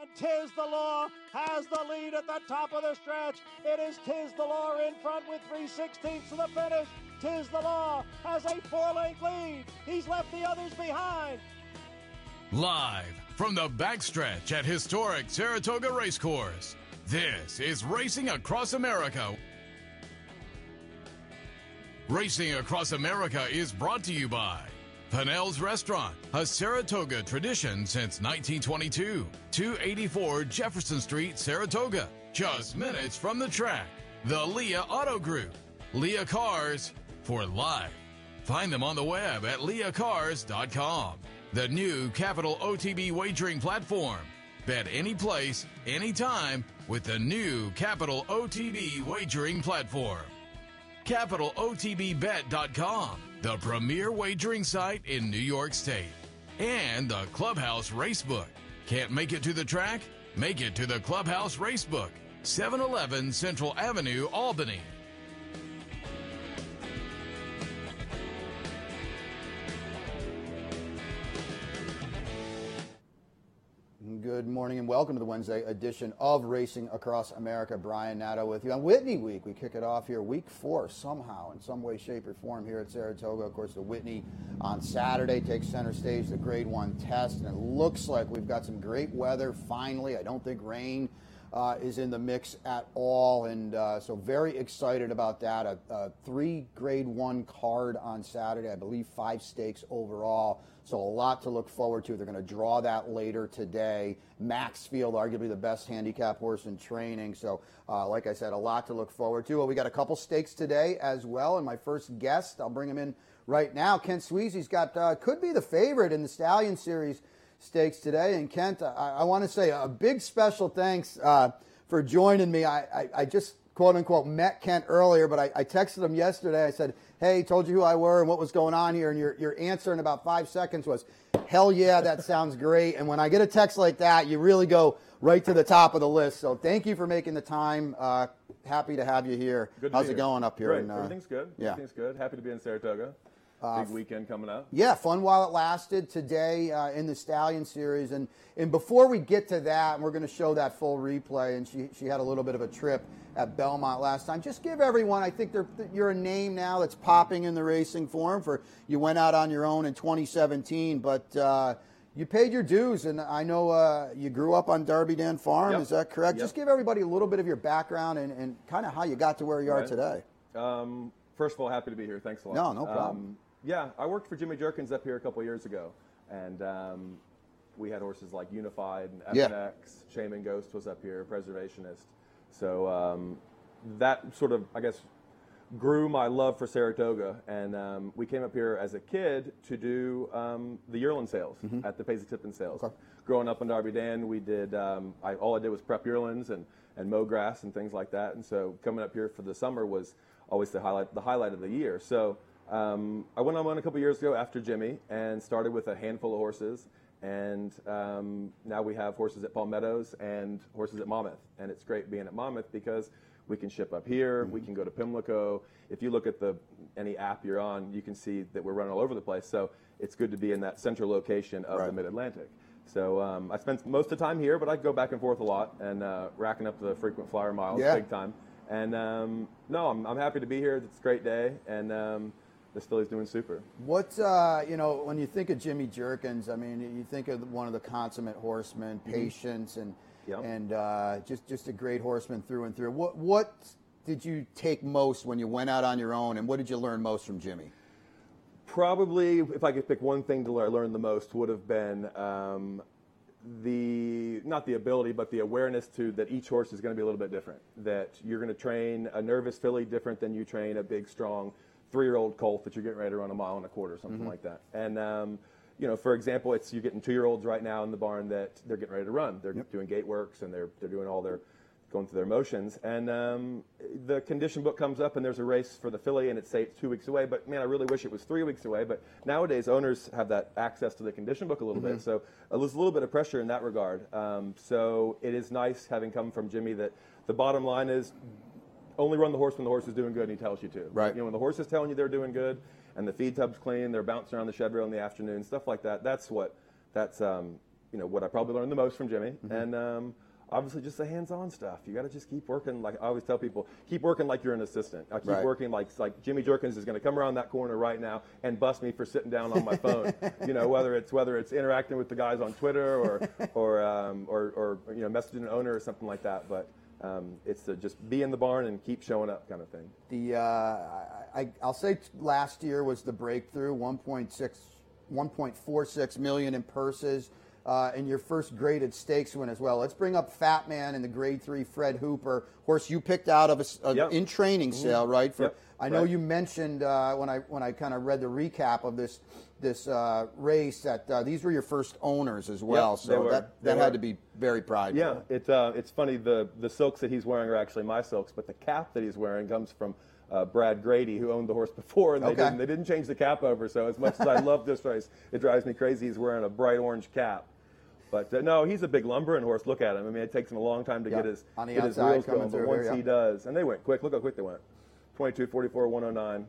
And Tiz the Law has the lead at the top of the stretch. It is Tiz the Law in front with 3/16 to the finish. Tiz the Law has a 4-length lead. He's left the others behind. Live from the backstretch at historic Saratoga Racecourse, this is Racing Across America. Racing Across America is brought to you by Pinnell's Restaurant, a Saratoga tradition since 1922. 284 Jefferson Street, Saratoga. Just minutes from the track. The Leah Auto Group. Leah Cars for life. Find them on the web at leahcars.com. The new Capital OTB wagering platform. Bet any place, anytime with the new Capital OTB wagering platform. CapitalOTBBet.com, the premier wagering site in New York State. And the Clubhouse Racebook. Can't make it to the track? Make it to the Clubhouse Racebook, 711 Central Avenue, Albany. Good morning and welcome to the Wednesday edition of Racing Across America. Brian Nadeau with you on Whitney Week. We kick it off here, week 4, somehow, in some way, shape, or form here at Saratoga. Of course, the Whitney on Saturday takes center stage, the Grade 1 test, and it looks like we've got some great weather finally. I don't think rain is in the mix at all, and so very excited about that. A 3 Grade 1 card on Saturday, I believe 5 stakes overall, so a lot to look forward to. They're going to draw that later today. Maxfield, arguably the best handicap horse in training, so like I said, a lot to look forward to. Well, we got a couple stakes today as well, and my first guest, I'll bring him in right now. Kent Sweezy's got, could be the favorite in the Stallion Series stakes today. And Kent, I want to say a big special thanks for joining me. I just quote unquote met Kent earlier, but I texted him yesterday. I said, hey, told you who I were and what was going on here, and your answer in about 5 seconds was, hell yeah, that sounds great. And when I get a text like that, you really go right to the top of the list. So thank you for making the time. Happy to have you here. How's it going up here? Great. Everything's good. Yeah. Everything's good. Happy to be in Saratoga. Big weekend coming up. Yeah, fun while it lasted today in the Stallion Series. And before we get to that, and we're going to show that full replay, and she had a little bit of a trip at Belmont last time. Just give everyone, I think you're a name now that's popping in the racing form. You went out on your own in 2017, but you paid your dues, and I know you grew up on Darby Dan Farm. Yep. Is that correct? Yep. Just give everybody a little bit of your background and kind of how you got to where you are today. First of all, happy to be here. Thanks a lot. No problem. Yeah, I worked for Jimmy Jerkins up here a couple of years ago, and we had horses like Unified and FNX. Shaman Ghost was up here, Preservationist. So that sort of, I guess, grew my love for Saratoga, and we came up here as a kid to do the yearling sales at the Paisy-Tipton sales. Okay. Growing up in Darby Dan, we did all I did was prep yearlings and mow grass and things like that, and so coming up here for the summer was always the highlight of the year. So I went on one a couple years ago after Jimmy and started with a handful of horses, and now we have horses at Palmettos and horses at Monmouth, and it's great being at Monmouth because we can ship up here, we can go to Pimlico. If you look at any app you're on, you can see that we're running all over the place, so it's good to be in that central location of the Mid-Atlantic. So I spent most of the time here, but I go back and forth a lot and racking up the frequent flyer miles big time. And no, I'm happy to be here. It's a great day, and the filly's doing super. What's when you think of Jimmy Jerkins, I mean, you think of one of the consummate horsemen, patience, and just a great horseman through and through. What did you take most when you went out on your own, and what did you learn most from Jimmy? Probably, if I could pick one thing to learn the most, would have been not the ability, but the awareness that each horse is going to be a little bit different. That you're going to train a nervous filly different than you train a big, strong 3-year-old colt that you're getting ready to run 1.25 miles or something like that. And for example, you're getting 2-year-olds right now in the barn that they're getting ready to run. They're doing gate works and they're doing all their going through their motions. And the condition book comes up and there's a race for the filly and it's 2 weeks away. But man, I really wish it was 3 weeks away. But nowadays owners have that access to the condition book a little bit. So there's a little bit of pressure in that regard. So it is nice having come from Jimmy that the bottom line is only run the horse when the horse is doing good and he tells you to. Right. When the horse is telling you they're doing good and the feed tub's clean, they're bouncing around the shed rail in the afternoon, stuff like that. That's what I probably learned the most from Jimmy, and obviously just the hands-on stuff. You got to just keep working. Like I always tell people, keep working like you're an assistant. I keep working like Jimmy Jerkins is going to come around that corner right now and bust me for sitting down on my phone. Whether it's interacting with the guys on Twitter or messaging an owner or something like that. But it's to just be in the barn and keep showing up, kind of thing. I'll say last year was the breakthrough. 1.46 million in purses. And your first graded stakes win as well. Let's bring up Fat Man and the Grade 3 Fred Hooper horse you picked out of in training sale, right? I know you mentioned when I kind of read the recap of this race that these were your first owners as well. So that had to be very prideful. Yeah, it's funny. The silks that he's wearing are actually my silks, but the cap that he's wearing comes from Brad Grady, who owned the horse before, and they didn't change the cap over. So as much as I love this race, it drives me crazy. He's wearing a bright orange cap. But no, he's a big lumbering horse. Look at him. I mean, it takes him a long time to get his wheels going, but once he does, and they went quick. Look how quick they went. 22, 44, 109.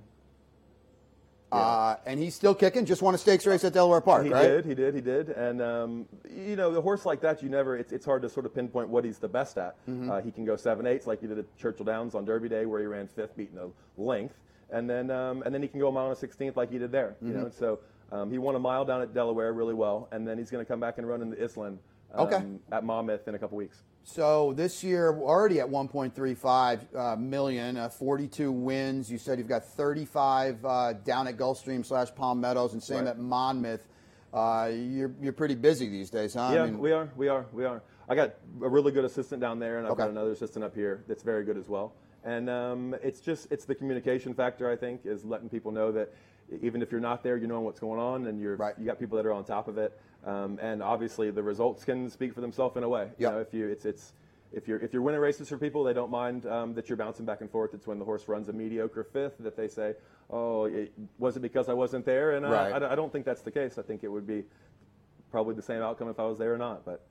Yeah. And he's still kicking. Just won a stakes race at Delaware Park, right? He did. And the horse like that, it's hard to sort of pinpoint what he's the best at. He can go 7/8 like he did at Churchill Downs on Derby Day, where he ran 5th, beating a length, and then he can go a mile and a 16th like he did there. So. He won a mile down at Delaware really well, and then he's going to come back and run in the Islin at Monmouth in a couple weeks. So this year, we're already at 1.35 million, 42 wins. You said you've got 35 down at Gulfstream / Palm Meadows, and same at Monmouth. You're pretty busy these days, huh? Yeah, we are. I got a really good assistant down there, and I've got another assistant up here that's very good as well. And it's the communication factor, I think, is letting people know that even if you're not there, you know what's going on, and you got people that are on top of it. And obviously, the results can speak for themselves in a way. If you're winning races for people, they don't mind that you're bouncing back and forth. It's when the horse runs a mediocre 5th that they say, "Oh, was it because I wasn't there?" And I don't think that's the case. I think it would be probably the same outcome if I was there or not. But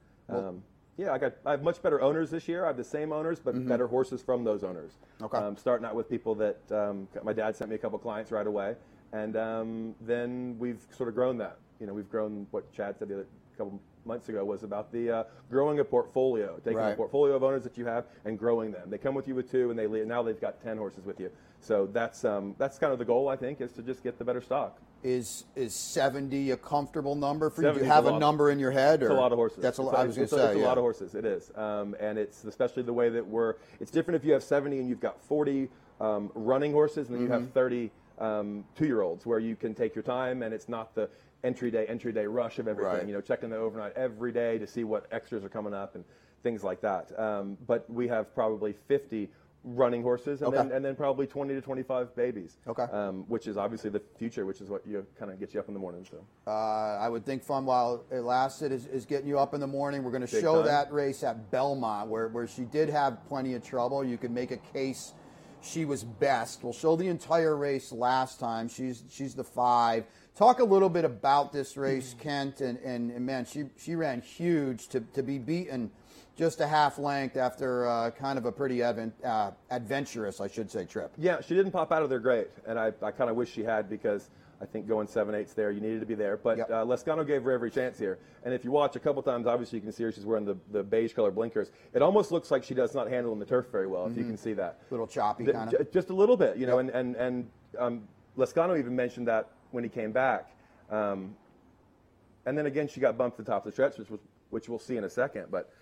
I have much better owners this year. I have the same owners, but better horses from those owners. Starting out with people that my dad sent me a couple clients right away. And then we've sort of grown that. We've grown what Chad said a couple months ago was about the growing a portfolio, taking a portfolio of owners that you have and growing them. They come with you with 2, and now they've got 10 horses with you. So that's kind of the goal, I think, is to just get the better stock. Is 70 a comfortable number for you? Do you have a number in your head? It's a lot of horses. That's a lot. I was going to say, it's a lot of horses. It is, and it's especially the way that it's different if you have 70 and you've got 40 running horses, and then you have 30. 2-year-olds where you can take your time, and it's not the entry day rush of everything. Checking the overnight every day to see what extras are coming up and things like that. But we have probably 50 running horses, and then probably 20 to 25 babies. Which is obviously the future, which is what kind of gets you up in the morning. So I would think fun while it lasted is getting you up in the morning. We're going to show that race at Belmont where she did have plenty of trouble. You could make a case she was best. We'll show the entire race last time. She's the 5. Talk a little bit about this race, Kent, and man, she ran huge to be beaten just a half length after kind of a pretty adventurous, I should say, trip. Yeah, she didn't pop out of there great, and I kind of wish she had, because I think going 7/8 there, you needed to be there. But Lescano gave her every chance here. And if you watch a couple times, obviously you can see her. She's wearing the beige color blinkers. It almost looks like she does not handle in the turf very well, if you can see that. A little choppy, kind of. Just a little bit, And Lescano even mentioned that when he came back. And then again, she got bumped to the top of the stretch, which we'll see in a second. But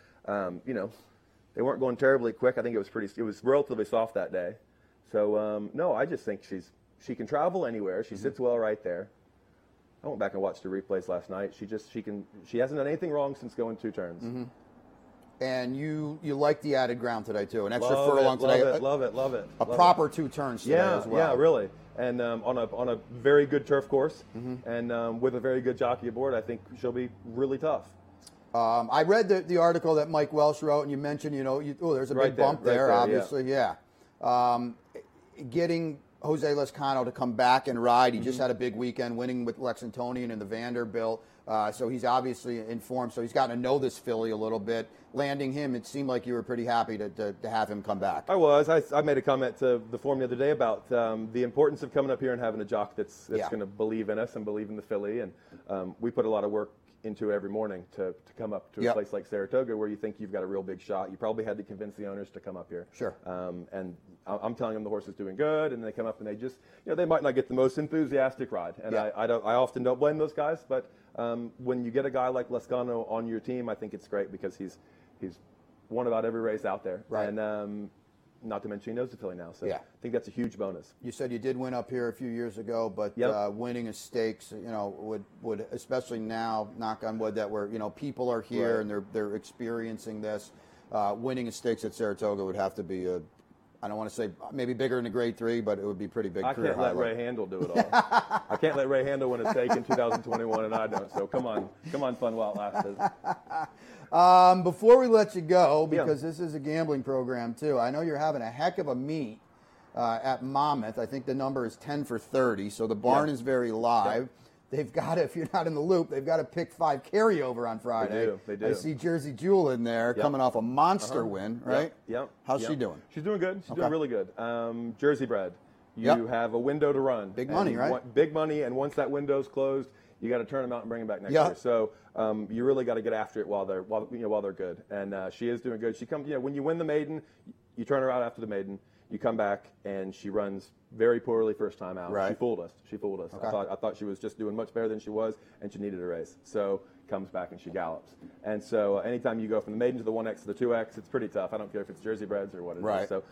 they weren't going terribly quick. I think it was relatively soft that day. So no, I just think she can travel anywhere. She sits well right there. I went back and watched the replays last night. She hasn't done anything wrong since going 2 turns. And you like the added ground today too. An extra furlong today. Love it. A proper 2 turns today as well. Yeah, really. And on a very good turf course, and with a very good jockey aboard, I think she'll be really tough. I read the article that Mike Welsh wrote, and you mentioned, there's a big bump there, obviously, getting Jose Lescano to come back and ride. He just had a big weekend, winning with Lexingtonian and the Vanderbilt. So he's obviously in form. So he's gotten to know this filly a little bit. Landing him, it seemed like you were pretty happy to have him come back. I was. I made a comment to the forum the other day about the importance of coming up here and having a jock that's going to believe in us and believe in the filly. And we put a lot of work into every morning to come up to a place like Saratoga where you think you've got a real big shot. You probably had to convince the owners to come up here. Sure. And I'm telling them the horse is doing good, and they come up and they just, they might not get the most enthusiastic ride, and I often don't blame those guys, but when you get a guy like Lezcano on your team, I think it's great because he's won about every race out there, right. And not to mention he knows the filly now, so yeah. I think that's a huge bonus. You said you did win up here a few years ago, but winning a stakes, would especially now, knock on wood, that we're people are here right. and they're experiencing this. Winning a stakes at Saratoga would have to be I don't want to say maybe bigger than a grade 3, but it would be pretty big. I can't let Ray Handel do it all. I can't let Ray Handel win a stake in 2021, and I don't. So come on, fun while it lasted. Before we let you go, because this is a gambling program too, I know you're having a heck of a meet at Monmouth. I think the number is 10 for 30, so the barn is very live. They've got to, if you're not in the loop, they've got to pick 5 carryover on Friday. They do. I see Jersey Jewel in there coming off a monster win, right? Yep. How's she doing? She's doing good. She's doing really good. Jersey bred. You have a window to run. Big money, right? Big money, and once that window's closed, you got to turn them out and bring them back next year. So you really got to get after it while they're good. And she is doing good. She comes. When you win the maiden, you turn her out after the maiden. You come back and she runs very poorly first time out. Right. She fooled us. Okay. I thought she was just doing much better than she was, and she needed a race. So comes back and she gallops. And so anytime you go from the maiden to the 1X to the 2X, it's pretty tough. I don't care if it's Jersey breds or what it is. So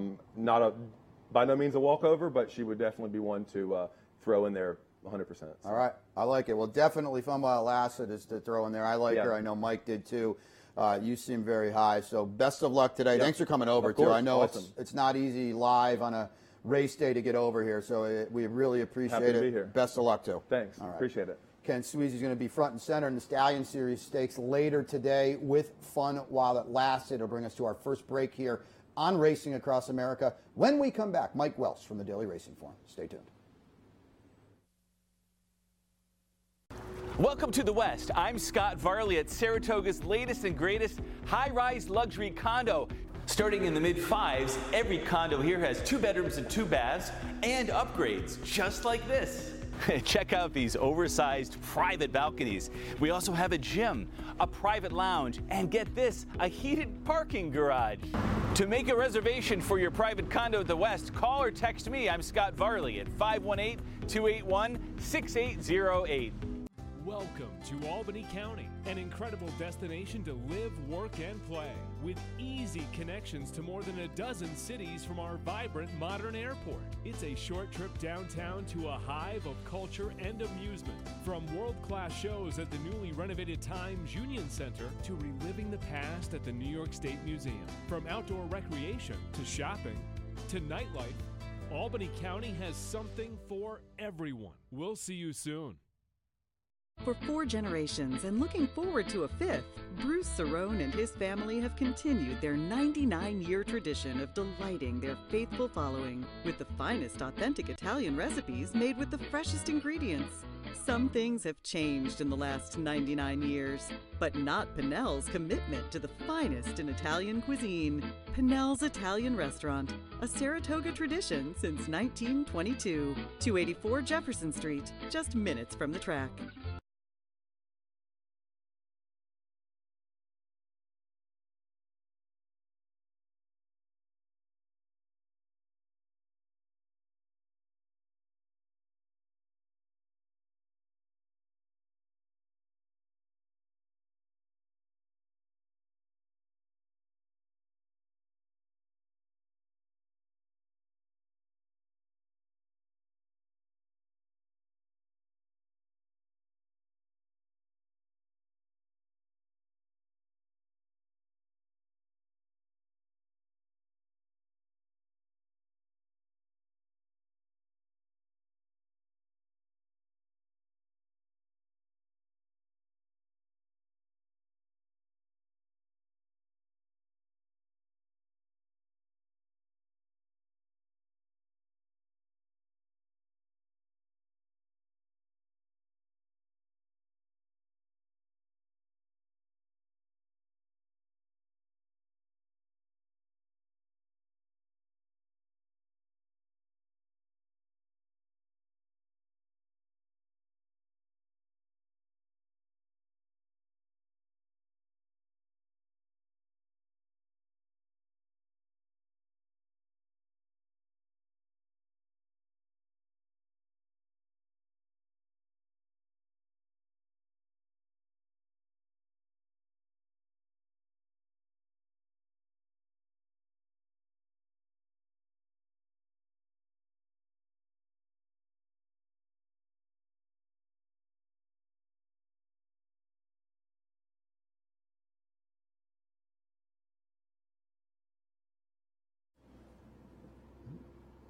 by no means a walkover, but she would definitely be one to throw in there 100%. So. All right. I like it. Well, definitely fun while it lasted is to throw in there. I like her. I know Mike did too. You seem very high, so best of luck today. Thanks for coming over, too. I know it's not easy live on a race day to get over here, so we really appreciate it. Happy to be here. Best of luck, too. Thanks. All right. Appreciate it. Ken Sweezy's going to be front and center in the Stallion Series Stakes later today with fun while it lasted. It'll bring us to our first break here on Racing Across America. When we come back, Mike Welch from the Daily Racing Form. Stay tuned. Welcome to the West. I'm Scott Varley at Saratoga's latest and greatest high-rise luxury condo. Starting in the mid-5s, every condo here has 2 bedrooms and 2 baths and upgrades just like this. Check out these oversized private balconies. We also have a gym, a private lounge, and get this, a heated parking garage. To make a reservation for your private condo at the West, call or text me. I'm Scott Varley at 518-281-6808. Welcome to Albany County, an incredible destination to live, work, and play, with easy connections to more than a dozen cities from our vibrant modern airport. It's a short trip downtown to a hive of culture and amusement, from world-class shows at the newly renovated Times Union Center to reliving the past at the New York State Museum. From outdoor recreation to shopping to nightlife, Albany County has something for everyone. We'll see you soon. For 4 generations and looking forward to a 5th, Bruce Cerrone and his family have continued their 99-year tradition of delighting their faithful following with the finest authentic Italian recipes made with the freshest ingredients. Some things have changed in the last 99 years, but not Pinnell's commitment to the finest in Italian cuisine. Pinnell's Italian Restaurant, a Saratoga tradition since 1922. 284 Jefferson Street, just minutes from the track.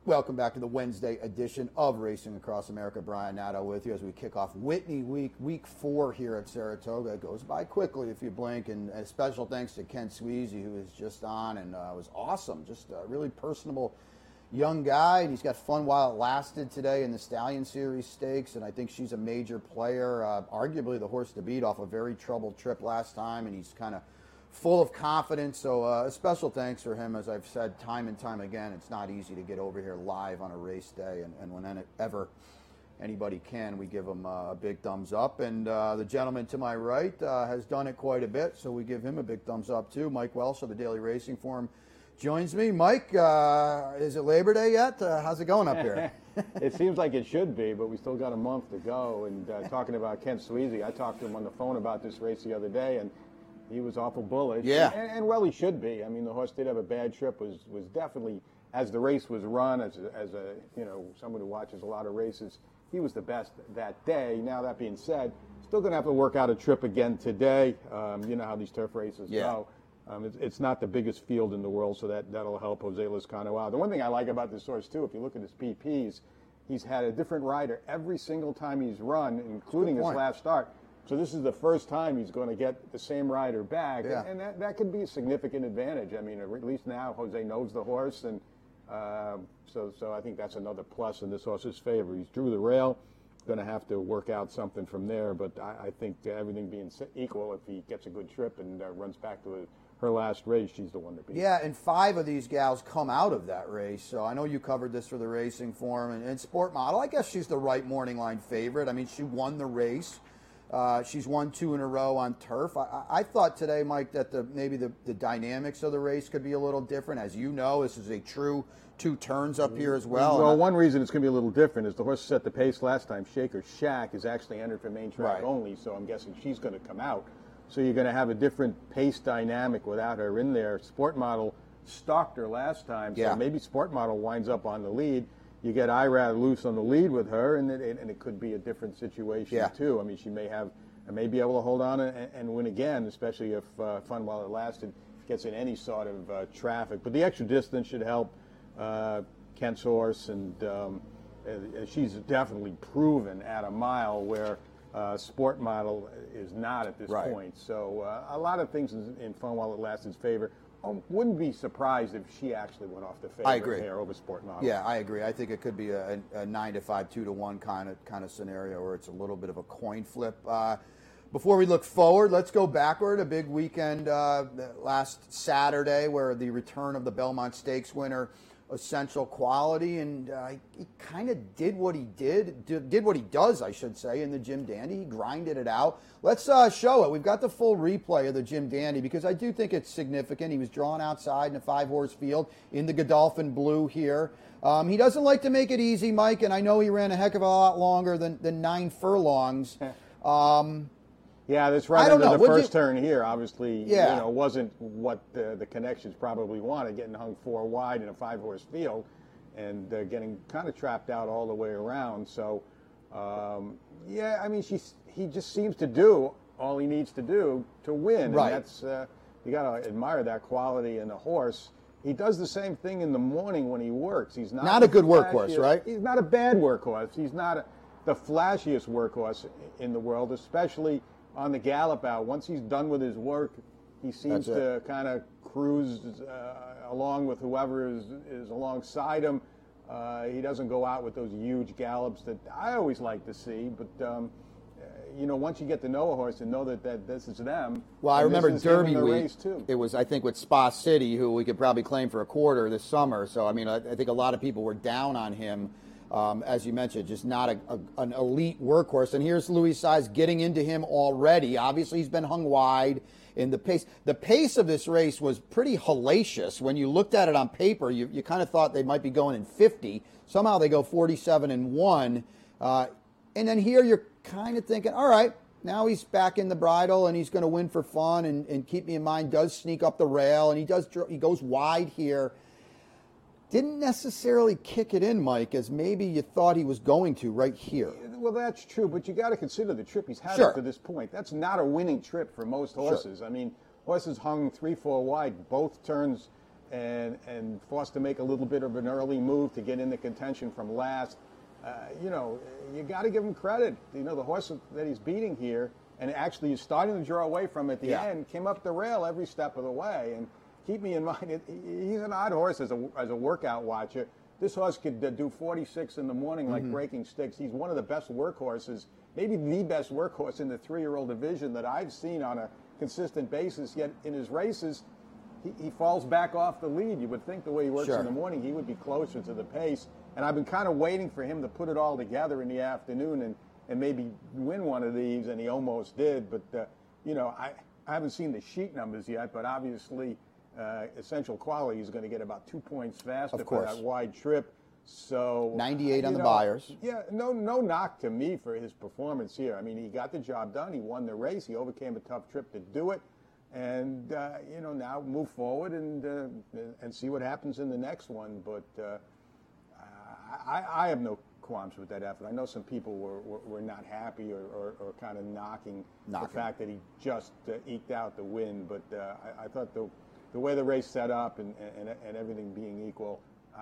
Welcome back to the Wednesday edition of Racing Across America. Brian Nadeau with you as we kick off Whitney Week 4 here at Saratoga. It goes by quickly if you blink, and a special thanks to Ken Sweezy, who was just on and was awesome. Just a really personable young guy, and he's got fun while it lasted today in the Stallion Series Stakes, and I think she's a major player, arguably the horse to beat off a very troubled trip last time, and he's kind of full of confidence, so a special thanks for him. As I've said time and time again, it's not easy to get over here live on a race day, and whenever anybody can, we give him a big thumbs up. And the gentleman to my right has done it quite a bit, so we give him a big thumbs up too. Mike Welsh of the Daily Racing Form joins me. Mike, is it Labor Day yet? How's it going up here? It seems like it should be, but we still got a month to go. And talking about Ken Sweezy, I talked to him on the phone about this race the other day, and he was awful bullish. Yeah. And well, he should be. I mean, the horse did have a bad trip, was definitely, as the race was run, as a someone who watches a lot of races, he was the best that day. Now, that being said, still going to have to work out a trip again today. You know how these turf races go. It's not the biggest field in the world, so that'll help Jose Lezcano out. The one thing I like about this horse, too, if you look at his PPs, he's had a different rider every single time he's run, including his last start. So this is the first time he's going to get the same rider back, and that could be a significant advantage. I mean, at least now Jose knows the horse, and so I think that's another plus in this horse's favor. He's drew the rail, going to have to work out something from there, but I think everything being equal, if he gets a good trip and runs back to her last race, she's the one to beat. Yeah, and 5 of these gals come out of that race. So I know you covered this for the Racing Form and Sport Model. I guess she's the right morning line favorite. I mean, she won the race. She's won 2 in a row on turf. I thought today, Mike, that maybe the dynamics of the race could be a little different. As you know, this is a true 2 turns up here as well. Well, one reason it's going to be a little different is the horse set the pace last time. Shaker Shack is actually entered for main track only, so I'm guessing she's going to come out. So you're going to have a different pace dynamic without her in there. Sport Model stalked her last time, so maybe Sport Model winds up on the lead. You get Irad loose on the lead with her, and it could be a different situation too. I mean, she may be able to hold on and win again, especially if Fun While It Lasted gets in any sort of traffic. But the extra distance should help Kent's horse, and she's definitely proven at a mile where Sport Model is not at this point. So a lot of things in Fun While It Lasted's favor. Wouldn't be surprised if she actually went off the favorite pair over Sport Model. Yeah, I agree. I think it could be a 9-5, 2-1 kind of scenario where it's a little bit of a coin flip. Before we look forward, let's go backward. A big weekend last Saturday where the return of the Belmont Stakes winner, Essential Quality, and he kind of did what he did what he does, I should say, in the Jim Dandy. He grinded it out. Let's show it. We've got the full replay of the Jim Dandy because I do think it's significant. He was drawn outside in a 5-horse field in the Godolphin Blue here. He doesn't like to make it easy, Mike, and I know he ran a heck of a lot longer than 9 furlongs. Yeah, that's right under the first turn here. Obviously, wasn't what the connections probably wanted, getting hung 4 wide in a 5-horse field and getting kind of trapped out all the way around. So, I mean, he just seems to do all he needs to do to win. Right. And that's, you got to admire that quality in a horse. He does the same thing in the morning when he works. He's not a good workhorse, right? He's not a bad workhorse. He's not the flashiest workhorse in the world, especially on the gallop out. Once he's done with his work, he seems to kind of cruise along with whoever is alongside him. He doesn't go out with those huge gallops that I always like to see, but once you get to know a horse and know that this is them. Well, I remember Derby week. Too. It was, I think, with Spa City, who we could probably claim for a quarter this summer. So, I mean, I think a lot of people were down on him. As you mentioned, just not an elite workhorse. And here's Louis Saez getting into him already. Obviously, he's been hung wide in the pace. The pace of this race was pretty hellacious. When you looked at it on paper, you kind of thought they might be going in 50. Somehow they go 47-1. And then here you're kind of thinking, all right, now he's back in the bridle and he's going to win for fun. And keep me in mind, does sneak up the rail, and he goes wide here. Didn't necessarily kick it in, Mike, as maybe you thought he was going to right here. Well, that's true, but you got to consider the trip he's had up to this point. That's not a winning trip for most horses. I mean, horses hung 3-4 wide both turns and forced to make a little bit of an early move to get into contention from last. You got to give him credit. The horse that he's beating here, and actually is starting to draw away from at the end, came up the rail every step of the way. And keep me in mind, he's an odd horse as a workout watcher. This horse could do 46 in the morning like breaking sticks. He's one of the best workhorses, maybe the best workhorse in the 3-year-old division that I've seen on a consistent basis. Yet in his races, he falls back off the lead. You would think the way he works in the morning, he would be closer to the pace. And I've been kind of waiting for him to put it all together in the afternoon and maybe win one of these, and he almost did. But, I haven't seen the sheet numbers yet, but obviously Essential Quality is going to get about 2 points faster for that wide trip. So 98 on the Buyers. Yeah, no knock to me for his performance here. I mean, he got the job done. He won the race. He overcame a tough trip to do it. And, now move forward and see what happens in the next one. But I have no qualms with that effort. I know some people were not happy or kind of knocking the fact that he just eked out the win. But I thought the way the race set up and everything being equal,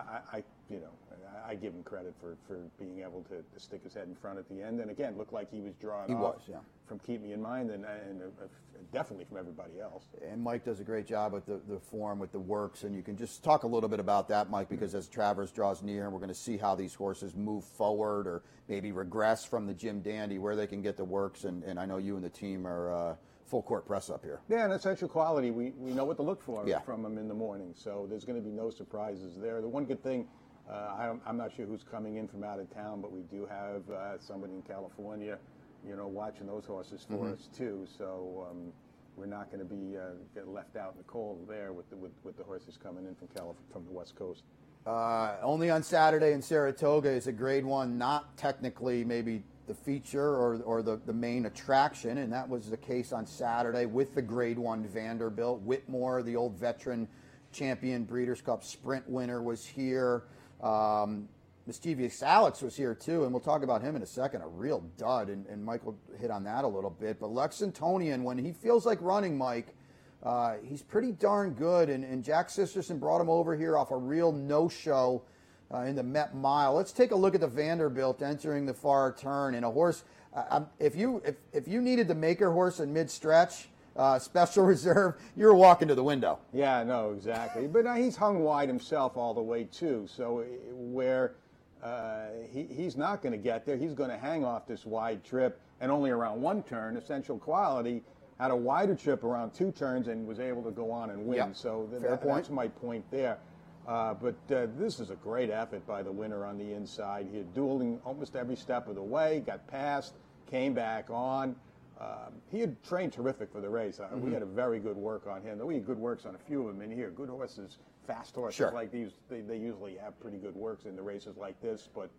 I give him credit for being able to stick his head in front at the end. And again, looked like he was drawing off from Keep Me in Mind and definitely from everybody else. And Mike does a great job with the form, with the works. And you can just talk a little bit about that, Mike, because as Travers draws near, and we're going to see how these horses move forward or maybe regress from the Jim Dandy, where they can get the works. And I know you and the team are full court press up here. Yeah, and Essential Quality, we know what to look for from him in the morning. So there's going to be no surprises there. The one good thing, I'm not sure who's coming in from out of town, but we do have somebody in California, watching those horses for us too. So we're not going to be get left out in the cold there with the horses coming in from the West Coast. Only on Saturday in Saratoga is a Grade 1, not technically maybe the feature or the main attraction, and that was the case on Saturday with the Grade 1 Vanderbilt. Whitmore, the old veteran champion Breeders' Cup Sprint winner, was here. Mischievous Alex was here too, and we'll talk about him in a second. A real dud, and Michael hit on that a little bit. But Lexingtonian, when he feels like running, Mike, he's pretty darn good. And Jack Sisterson brought him over here off a real no-show in the Met Mile. Let's take a look at the Vanderbilt entering the far turn. And a horse, if you needed to make her horse in mid-stretch, special reserve, you're walking to the window. Yeah, no, exactly. But he's hung wide himself all the way, too. So where he's not going to get there, he's going to hang off this wide trip and only around one turn. Essential Quality had a wider trip around 2 turns and was able to go on and win. Yep. So that's my point there. But this is a great effort by the winner on the inside. He had dueling almost every step of the way, got past, came back on. He had trained terrific for the race. We had a very good work on him. We had good works on a few of them in here. Good horses, fast horses like these, they usually have pretty good works in the races like this. But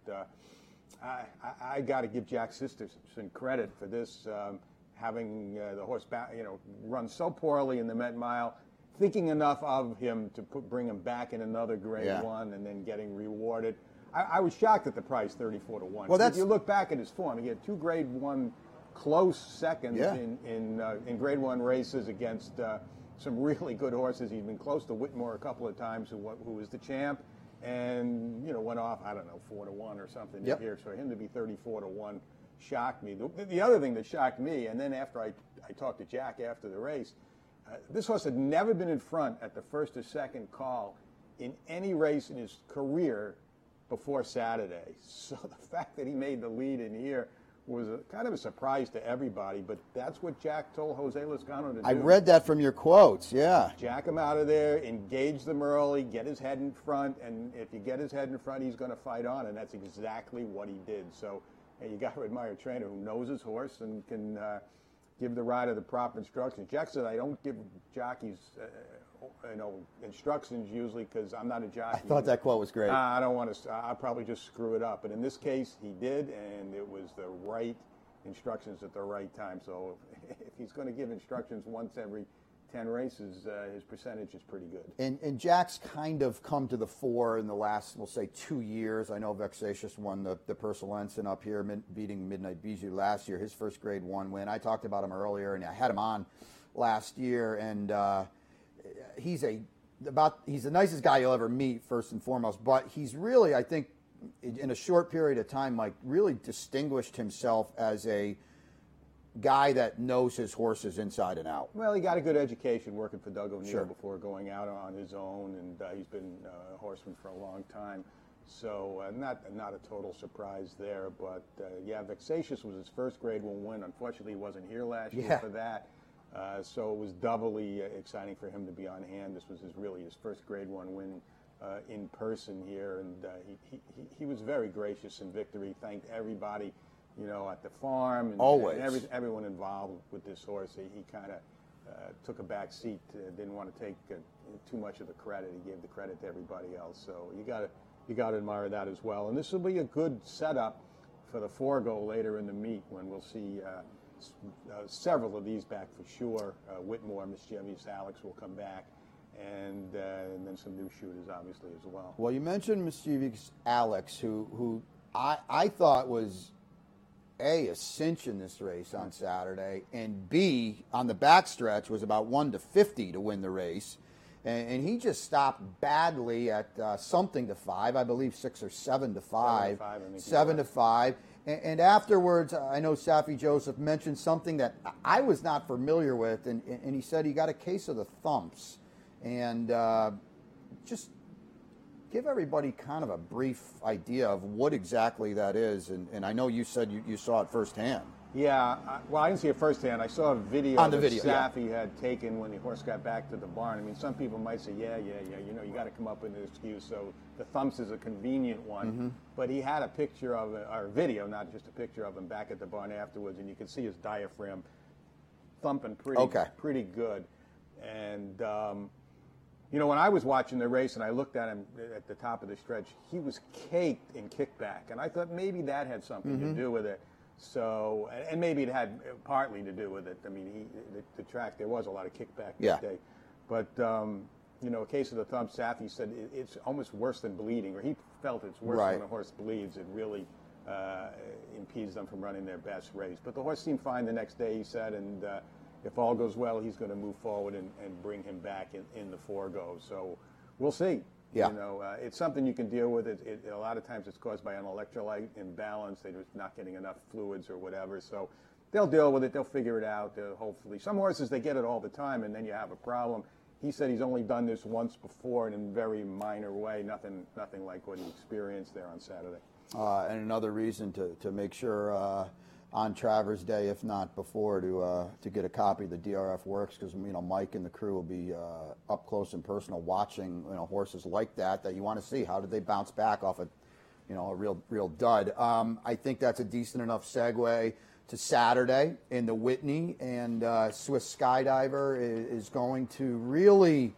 I got to give Jack Sisterson credit for this, having the horse run so poorly in the Met Mile, thinking enough of him to bring him back in another Grade 1 and then getting rewarded. I was shocked at the price, 34 to 1. Well, if you look back at his form, he had 2 Grade 1 close seconds in Grade 1 races against some really good horses. He'd been close to Whitmore a couple of times, who was the champ, and went off 4 to 1 or something here. So him to be 34 to 1 shocked me. The other thing that shocked me, and then after I talked to Jack after the race, this horse had never been in front at the first or second call in any race in his career before Saturday. So the fact that he made the lead in here was kind of a surprise to everybody, but that's what Jack told Jose Lezcano to do. I read that from your quotes, Jack him out of there, engage them early, get his head in front, and if you get his head in front, he's going to fight on, and that's exactly what he did. So you got to admire a trainer who knows his horse and can give the rider the proper instructions. Jack said, I don't give jockeys instructions usually because I'm not a jockey. I thought that quote was great. I don't want to. I'll probably just screw it up. But in this case, he did, and it was the right instructions at the right time. So if he's going to give instructions once every 10 races, his percentage is pretty good. And Jack's kind of come to the fore in the last, we'll say, 2 years. I know Vexatious won the Purcell Ensign up here, beating Midnight Bijou last year, his first Grade 1 win. I talked about him earlier, and I had him on last year, and he's a he's the nicest guy you'll ever meet, first and foremost, but he's really, I think, in a short period of time, Mike, really distinguished himself as a guy that knows his horses inside and out. Well, he got a good education working for Doug O'Neill Sure. before going out on his own, and he's been a horseman for a long time. So not a total surprise there, but yeah, Vexatious was his first Grade 1 win. Unfortunately, he wasn't here last year for that. So it was doubly exciting for him to be on hand. This was really his first Grade 1 win in person here, and he was very gracious in victory. Thanked everybody, at the farm and, always and everyone involved with this horse. He kind of took a back seat, didn't want to take too much of the credit. He gave the credit to everybody else. So you got to admire that as well. And this will be a good setup for the Forego later in the meet, when we'll see several of these back for sure. Whitmore, Mischievous Alex will come back, and then some new shooters obviously as well. Well, you mentioned Mischievous Alex, who I thought was a cinch in this race on Saturday, and B, on the backstretch was about 1-50 to win the race. And he just stopped badly at something to 5, I believe 6 or 7 to 5. 7 to 5. And afterwards, I know Safi Joseph mentioned something that I was not familiar with, and he said he got a case of the thumps. And just give everybody kind of a brief idea of what exactly that is. And I know you said you saw it firsthand. Yeah, well, I didn't see it firsthand. I saw a video on the that video, Safi had taken when the horse got back to the barn. I mean, some people might say, yeah, you got to come up with an excuse. So the thumps is a convenient one. Mm-hmm. But he had a picture of or a video, not just a picture of him back at the barn afterwards, and you could see his diaphragm thumping pretty good. And when I was watching the race and I looked at him at the top of the stretch, he was caked in kickback, and I thought maybe that had something to do with it. So, and maybe it had partly to do with it. I mean, the track, there was a lot of kickback that day. But, a case of the thumb, Safi said it's almost worse than bleeding, or he felt it's worse when a horse bleeds. It really impedes them from running their best race. But the horse seemed fine the next day, he said, and if all goes well, he's going to move forward and bring him back in the Forego. So we'll see. Yeah. It's something you can deal with. A lot of times it's caused by an electrolyte imbalance. They're just not getting enough fluids or whatever. So they'll deal with it. They'll figure it out, hopefully. Some horses, they get it all the time, and then you have a problem. He said he's only done this once before in a very minor way, nothing like what he experienced there on Saturday. And another reason to make sure on Travers Day, if not before, to get a copy of the DRF Works, because Mike and the crew will be up close and personal watching horses like that you want to see. How did they bounce back off a real dud? I think that's a decent enough segue to Saturday in the Whitney, and Swiss Skydiver is going to really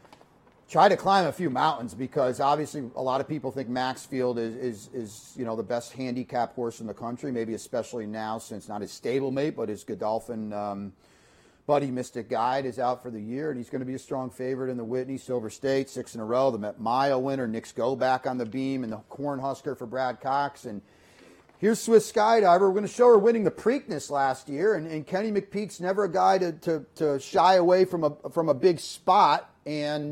try to climb a few mountains, because obviously a lot of people think Maxfield is the best handicap horse in the country, maybe especially now since not his stablemate, but his Godolphin buddy Mystic Guide is out for the year, and he's going to be a strong favorite in the Whitney. Silver State, 6 in a row. The Met Mile winner, Knicks Go back on the beam, and the Cornhusker for Brad Cox. And here's Swiss Skydiver. We're going to show her winning the Preakness last year, and Kenny McPeek's never a guy to shy away from a big spot. And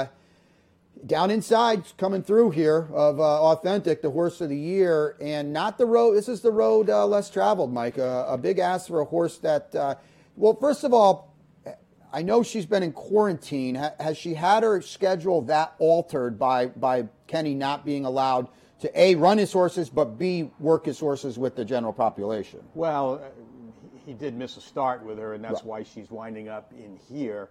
down inside, coming through here of Authentic, the horse of the year, and not the road. This is the road less traveled, Mike. A big ask for a horse that, well, first of all, I know she's been in quarantine. Has she had her schedule that altered by Kenny not being allowed to A, run his horses, but B, work his horses with the general population? Well, he did miss a start with her, and that's why she's winding up in here.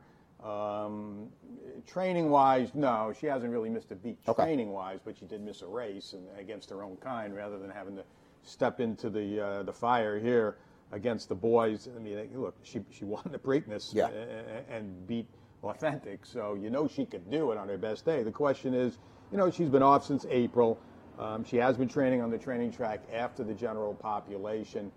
Training-wise, no, she hasn't really missed a beat training-wise, but she did miss a race against her own kind, rather than having to step into the fire here against the boys. I mean, look, she won the Preakness and beat Authentic, so she could do it on her best day. The question is, she's been off since April. She has been training on the training track after the general population,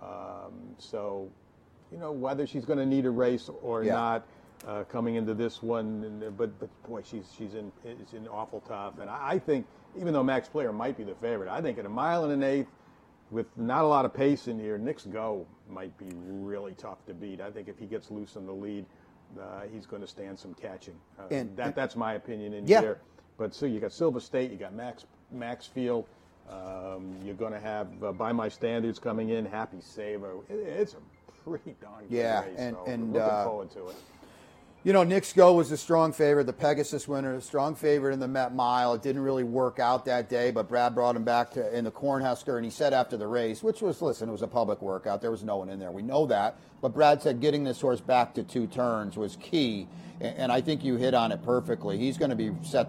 so whether she's going to need a race or not. Coming into this one, but boy, she's in awful tough. And I think, even though Max Player might be the favorite, I think at 1 1/8, with not a lot of pace in here, Knicks Go might be really tough to beat. I think if he gets loose in the lead, he's going to stand some catching. And That's my opinion in Yeah. here. But so you got Silver State, you got Maxfield. You're going to have, by my standards, coming in, Happy Saver. It's a pretty darn good race. and looking forward to it. You know, Nick Sko was a strong favorite, the Pegasus winner, a strong favorite in the Met Mile. It didn't really work out that day, but Brad brought him back in the Cornhusker, and he said after the race, which was, listen, it was a public workout. There was no one in there. We know that. But Brad said getting this horse back to 2 turns was key, and I think you hit on it perfectly. He's going to be let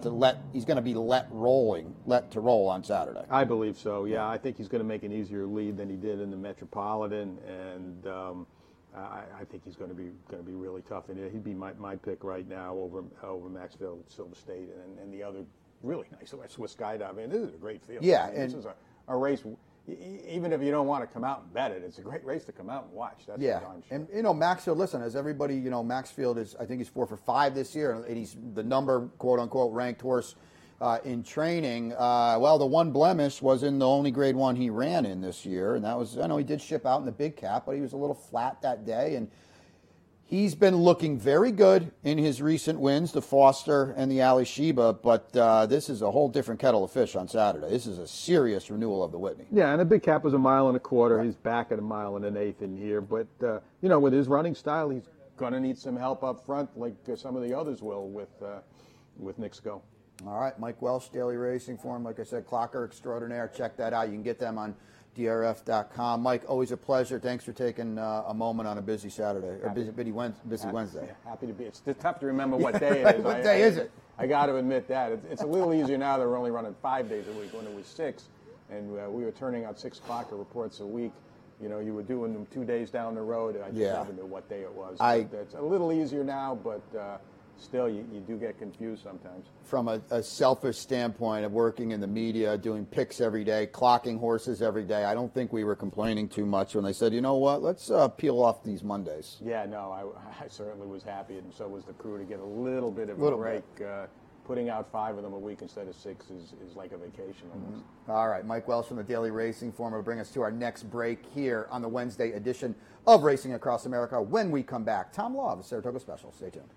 to roll on Saturday. I believe so, yeah. I think he's going to make an easier lead than he did in the Metropolitan, and I think he's going to be really tough in it. He'd be my pick right now over Maxfield, Silver State, and the other really nice Swiss Skydive. This is a great field. Yeah, this is a race. Even if you don't want to come out and bet it, it's a great race to come out and watch. That's Yeah, for darn sure. and you know, Maxfield. Listen, as everybody, you know, Maxfield is. I think he's 4 for 5 this year, and he's the number quote unquote ranked horse in training. Well, the one blemish was in the only Grade 1 he ran in this year, and that was, I know he did ship out in the big cap, but he was a little flat that day, and he's been looking very good in his recent wins, the Foster and the Ali Sheba, but this is a whole different kettle of fish on Saturday. This is a serious renewal of the Whitney. Yeah, and the big cap was 1.25 miles. Right. He's back at 1 1/8 in here, but you know, with his running style, he's going to need some help up front, like some of the others will with Nick Sko. All right, Mike Welsh, Daily Racing Form. Like I said, Clocker Extraordinaire. Check that out. You can get them on drf.com. Mike, always a pleasure. Thanks for taking a moment on a busy Saturday, or busy Wednesday. Yeah, happy to be. It's tough to remember what day it is. What day is it? I got to admit that. It's a little easier now that we're only running 5 days a week. When it was 6, and we were turning out 6 Clocker reports a week. You know, you were doing them 2 days down the road. I just never knew what day it was. It's a little easier now, but still, you do get confused sometimes. From a selfish standpoint of working in the media, doing picks every day, clocking horses every day, I don't think we were complaining too much when they said, you know what, let's peel off these Mondays. Yeah, no, I certainly was happy, and so was the crew, to get a little bit of a break. Putting out 5 of them a week instead of 6 is like a vacation almost. All right, Mike Welsh from the Daily Racing Form will bring us to our next break here on the Wednesday edition of Racing Across America. When we come back, Tom Law of the Saratoga Special. Stay tuned.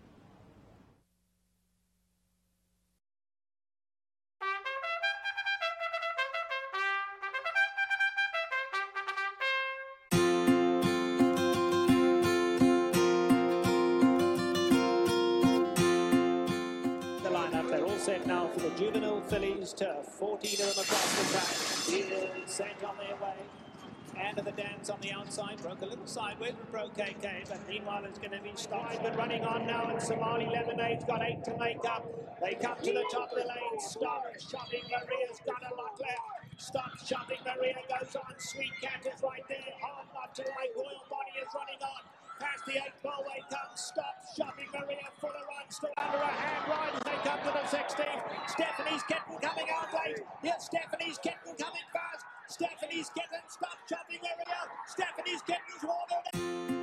Set now for the juvenile fillies turf. 14 of them across the track. Eagles sent on their way. And the dance on the outside, broke a little sideways with Pro KK, but meanwhile it's going to be stopped. But running on now, and Somali Lemonade's got 8 to make up. They come to the top of the lane. Stop Shopping Maria's got a lot left. Stop Shopping Maria goes on. Sweet Cat is right there. Hard not to like. Royal Body is running on. Past the 8 ball way comes. Stop Shopping Maria. Fuller run still under a hand ride as they come to the 16th. Stephanie's Kitten coming out late. Here's Stephanie's Kitten coming fast. Stephanie's Kitten. Stop Shopping Maria. Stephanie's Kitten's watered.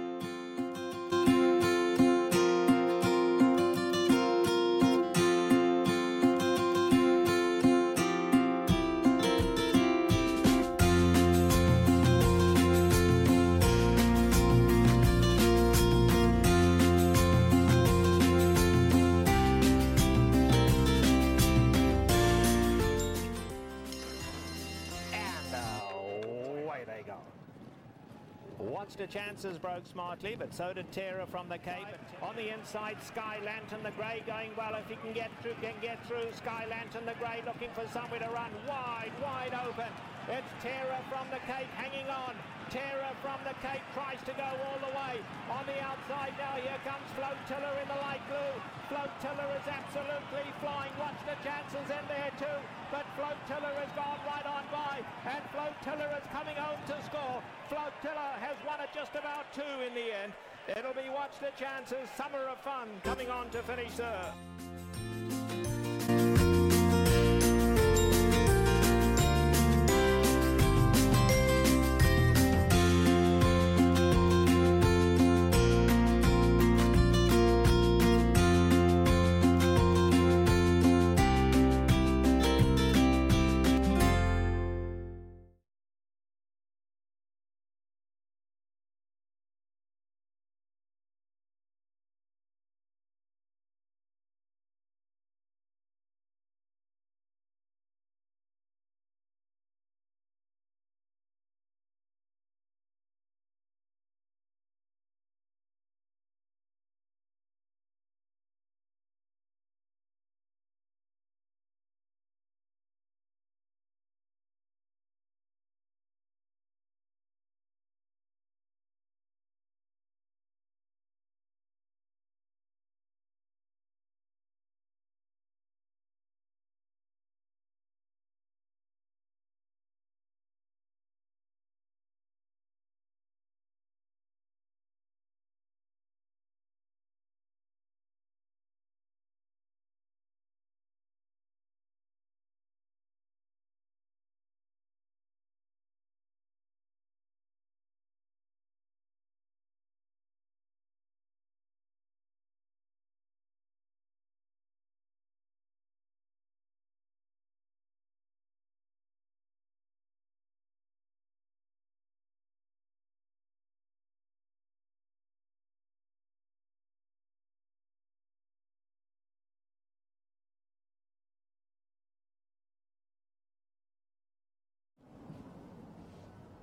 Watched the chances, broke smartly, but so did Terra from the Cape. On the inside, Sky Lantern, the grey going well. If he can get through, Sky Lantern, the grey looking for somewhere to run. Wide open. It's Terra from the Cape hanging on. Terra from the Cape tries to go all the way. On the outside now, here comes Flotilla in the light blue. Flotilla is absolutely flying. Watch the chances in there too. But Flotilla has gone right on by. And Flotilla is coming home to score. Flotilla has won it just about 2 in the end. It'll be Watch the Chances, Summer of Fun coming on to finish third.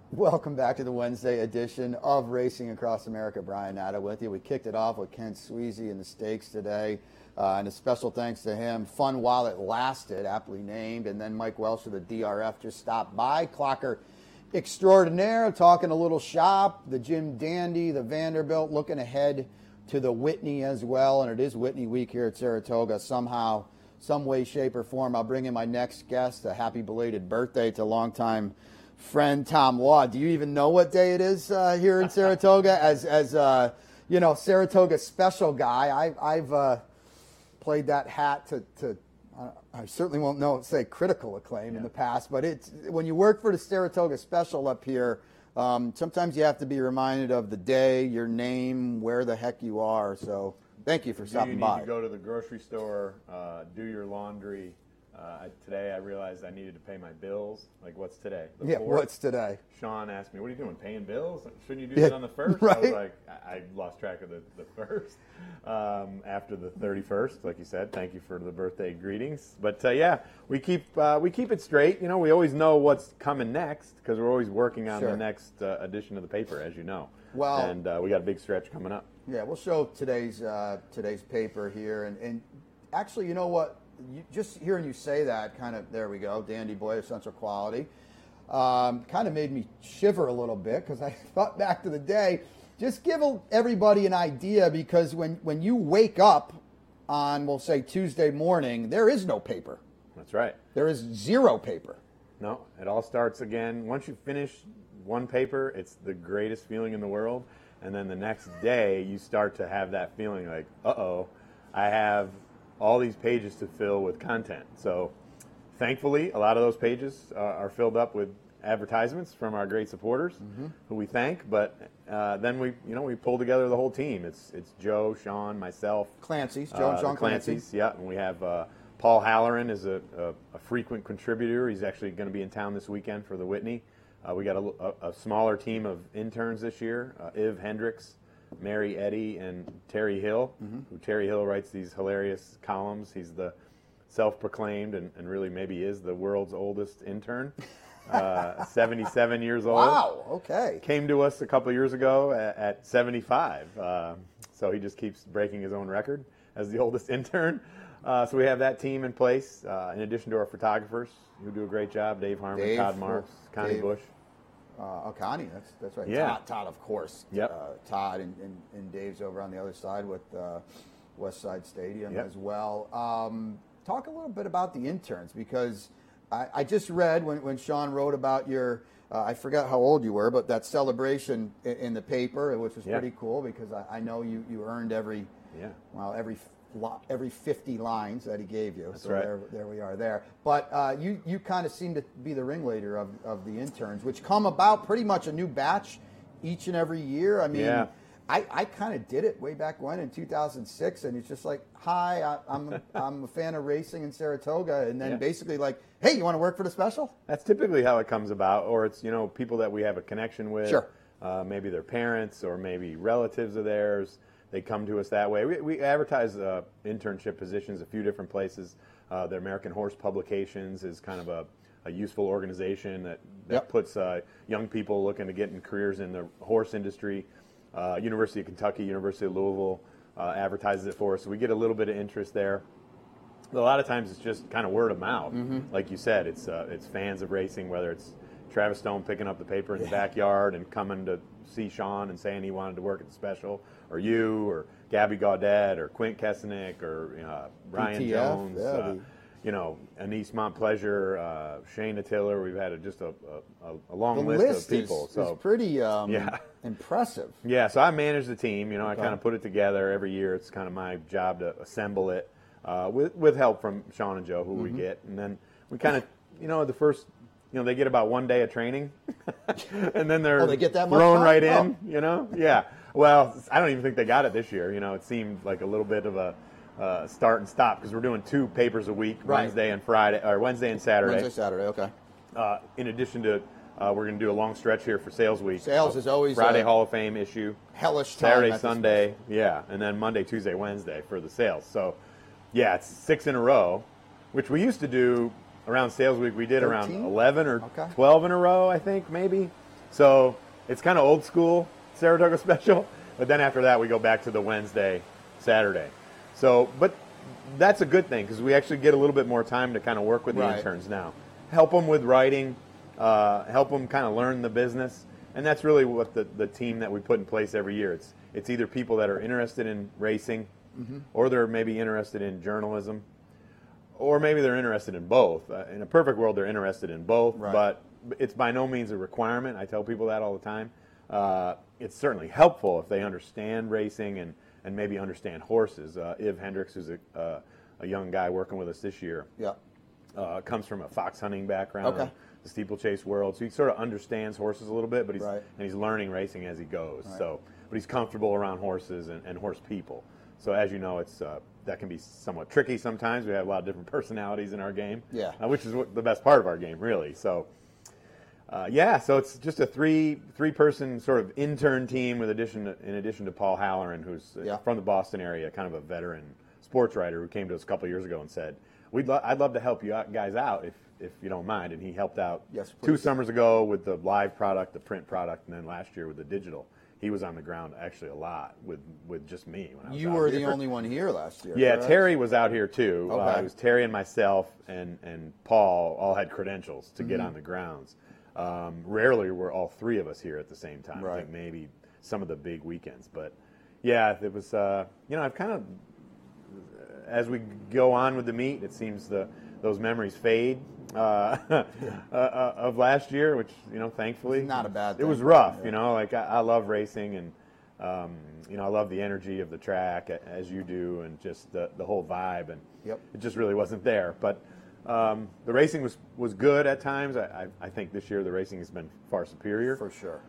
Welcome back to the Wednesday edition of Racing Across America. Brian Natta with you. We kicked it off with Ken Sweezy and the stakes today, and a special thanks to him. Fun while it lasted, aptly named, and then Mike Welsh of the DRF just stopped by. Clocker extraordinaire, talking a little shop, the Jim Dandy, the Vanderbilt, looking ahead to the Whitney as well, and it is Whitney week here at Saratoga somehow, some way, shape, or form. I'll bring in my next guest. A happy belated birthday to longtime friend Tom Law. Do you even know what day it is here in Saratoga? As Saratoga special guy, I've played that hat to I certainly won't say critical acclaim in the past, but it's when you work for the Saratoga special up here, sometimes you have to be reminded of the day, your name, where the heck you are. So thank you for stopping by. You need to go to the grocery store, do your laundry. Today I realized I needed to pay my bills. Like, what's today? The 4th? What's today? Sean asked me, what are you doing, paying bills? Shouldn't you do that on the 1st? Right. I was like, I lost track of the 1st. After the 31st, like you said, thank you for the birthday greetings. But, we keep it straight. You know, we always know what's coming next because we're always working on the next edition of the paper, as you know. Well, and we got a big stretch coming up. Yeah, we'll show today's paper here. And actually, you know what? Just hearing you say that, kind of, there we go, Dandy Boy of Central Quality, kind of made me shiver a little bit because I thought back to the day. Just give everybody an idea, because when you wake up on, we'll say, Tuesday morning, there is no paper. That's right. There is zero paper. No, it all starts again. Once you finish one paper, it's the greatest feeling in the world. And then the next day, you start to have that feeling like, uh-oh, I have all these pages to fill with content. So thankfully, a lot of those pages are filled up with advertisements from our great supporters, who we thank. But then we pull together the whole team. It's Joe, Sean, myself, Clancy's, Joe and Sean Clancy's. Yeah, and we have Paul Halloran is a frequent contributor. He's actually going to be in town this weekend for the Whitney. We got a smaller team of interns this year. Iv Hendricks, Mary Eddy, and Terry Hill, who Terry Hill writes these hilarious columns. He's the self-proclaimed and really maybe is the world's oldest intern, 77 years old. Wow, okay. Came to us a couple of years ago at 75, so he just keeps breaking his own record as the oldest intern. So we have that team in place, in addition to our photographers who do a great job, Dave Harmon, Todd Marks, Connie Bush. Connie, that's right. Yeah. Todd, of course. Yep. Todd and Dave's over on the other side with West Side Stadium as well. Talk a little bit about the interns, because I just read when Sean wrote about your, I forgot how old you were, but that celebration in the paper, which was pretty cool, because I know you earned every 50 lines that he gave you. That's so right. There we are there. But you kind of seem to be the ringleader of the interns, which come about pretty much a new batch each and every year. I mean, I kind of did it way back when in 2006, and it's just like, hi, I'm a fan of racing in Saratoga, and then basically like, hey, you want to work for the special? That's typically how it comes about, or it's people that we have a connection with. Sure. Maybe their parents or maybe relatives of theirs. They come to us that way. We advertise internship positions a few different places. The American Horse Publications is kind of a useful organization that puts young people looking to get in careers in the horse industry. University of Kentucky, University of Louisville advertises it for us. So we get a little bit of interest there. But a lot of times it's just kind of word of mouth. Like you said, it's fans of racing, whether it's Travis Stone picking up the paper in the backyard and coming to see Sean and saying he wanted to work at the special, or you, or Gabby Gaudet, or Quint Kesenick, or Ryan PTF, Jones, Anise Montpleasure, Shane Attiller. We've had just a long list of people. So it's pretty impressive. Yeah, so I manage the team. I kind of put it together every year. It's kind of my job to assemble it with help from Sean and Joe, who we get. And then we kind of, the first, they get about 1 day of training, and then they're they get that much thrown time? right in, Yeah. Well, I don't even think they got it this year. It seemed like a little bit of a start and stop, because we're doing 2 papers a week, Wednesday and Friday, or Wednesday and Saturday. Wednesday, Saturday, okay. In addition to, we're going to do a long stretch here for Sales Week. Sales is always Friday Hall of Fame issue. Hellish time. Saturday, Sunday, and then Monday, Tuesday, Wednesday for the sales. So, it's 6 in a row, which we used to do around Sales Week. We did 13? around 11 or 12 in a row, I think, maybe. So it's kind of old school Saratoga special, but then after that we go back to the Wednesday, Saturday. So, but that's a good thing because we actually get a little bit more time to kind of work with the interns now. Help them with writing, help them kind of learn the business. And that's really what the team that we put in place every year. It's either people that are interested in racing, or they're maybe interested in journalism, or maybe they're interested in both. In a perfect world, they're interested in both, but it's by no means a requirement. I tell people that all the time. It's certainly helpful if they understand racing and maybe understand horses. Iv Hendricks, who's a young guy working with us this year, comes from a fox hunting background, the steeplechase world, so he sort of understands horses a little bit, but he's learning racing as he goes. So, but he's comfortable around horses and horse people. So as you know, it's that can be somewhat tricky sometimes. We have a lot of different personalities in our game, which is the best part of our game, really. So. So it's just a three-person sort of intern team in addition to Paul Halloran, who's from the Boston area, kind of a veteran sports writer who came to us a couple of years ago and said, I'd love to help you guys out if you don't mind. And he helped out 2 summers ago with the live product, the print product, and then last year with the digital. He was on the ground actually a lot with just me. When I was you were the only one here last year. Yeah, correct? Terry was out here too. It was Terry and myself and Paul all had credentials to get on the grounds. Rarely were all 3 of us here at the same time. I think maybe some of the big weekends. But, yeah, it was, I've kind of, as we go on with the meet, it seems those memories fade of last year, which, thankfully. It's not a bad thing. It was rough, I love racing and, I love the energy of the track, as you do, and just the whole vibe. And it just really wasn't there. But. The racing was good at times. I think this year the racing has been far superior. For sure.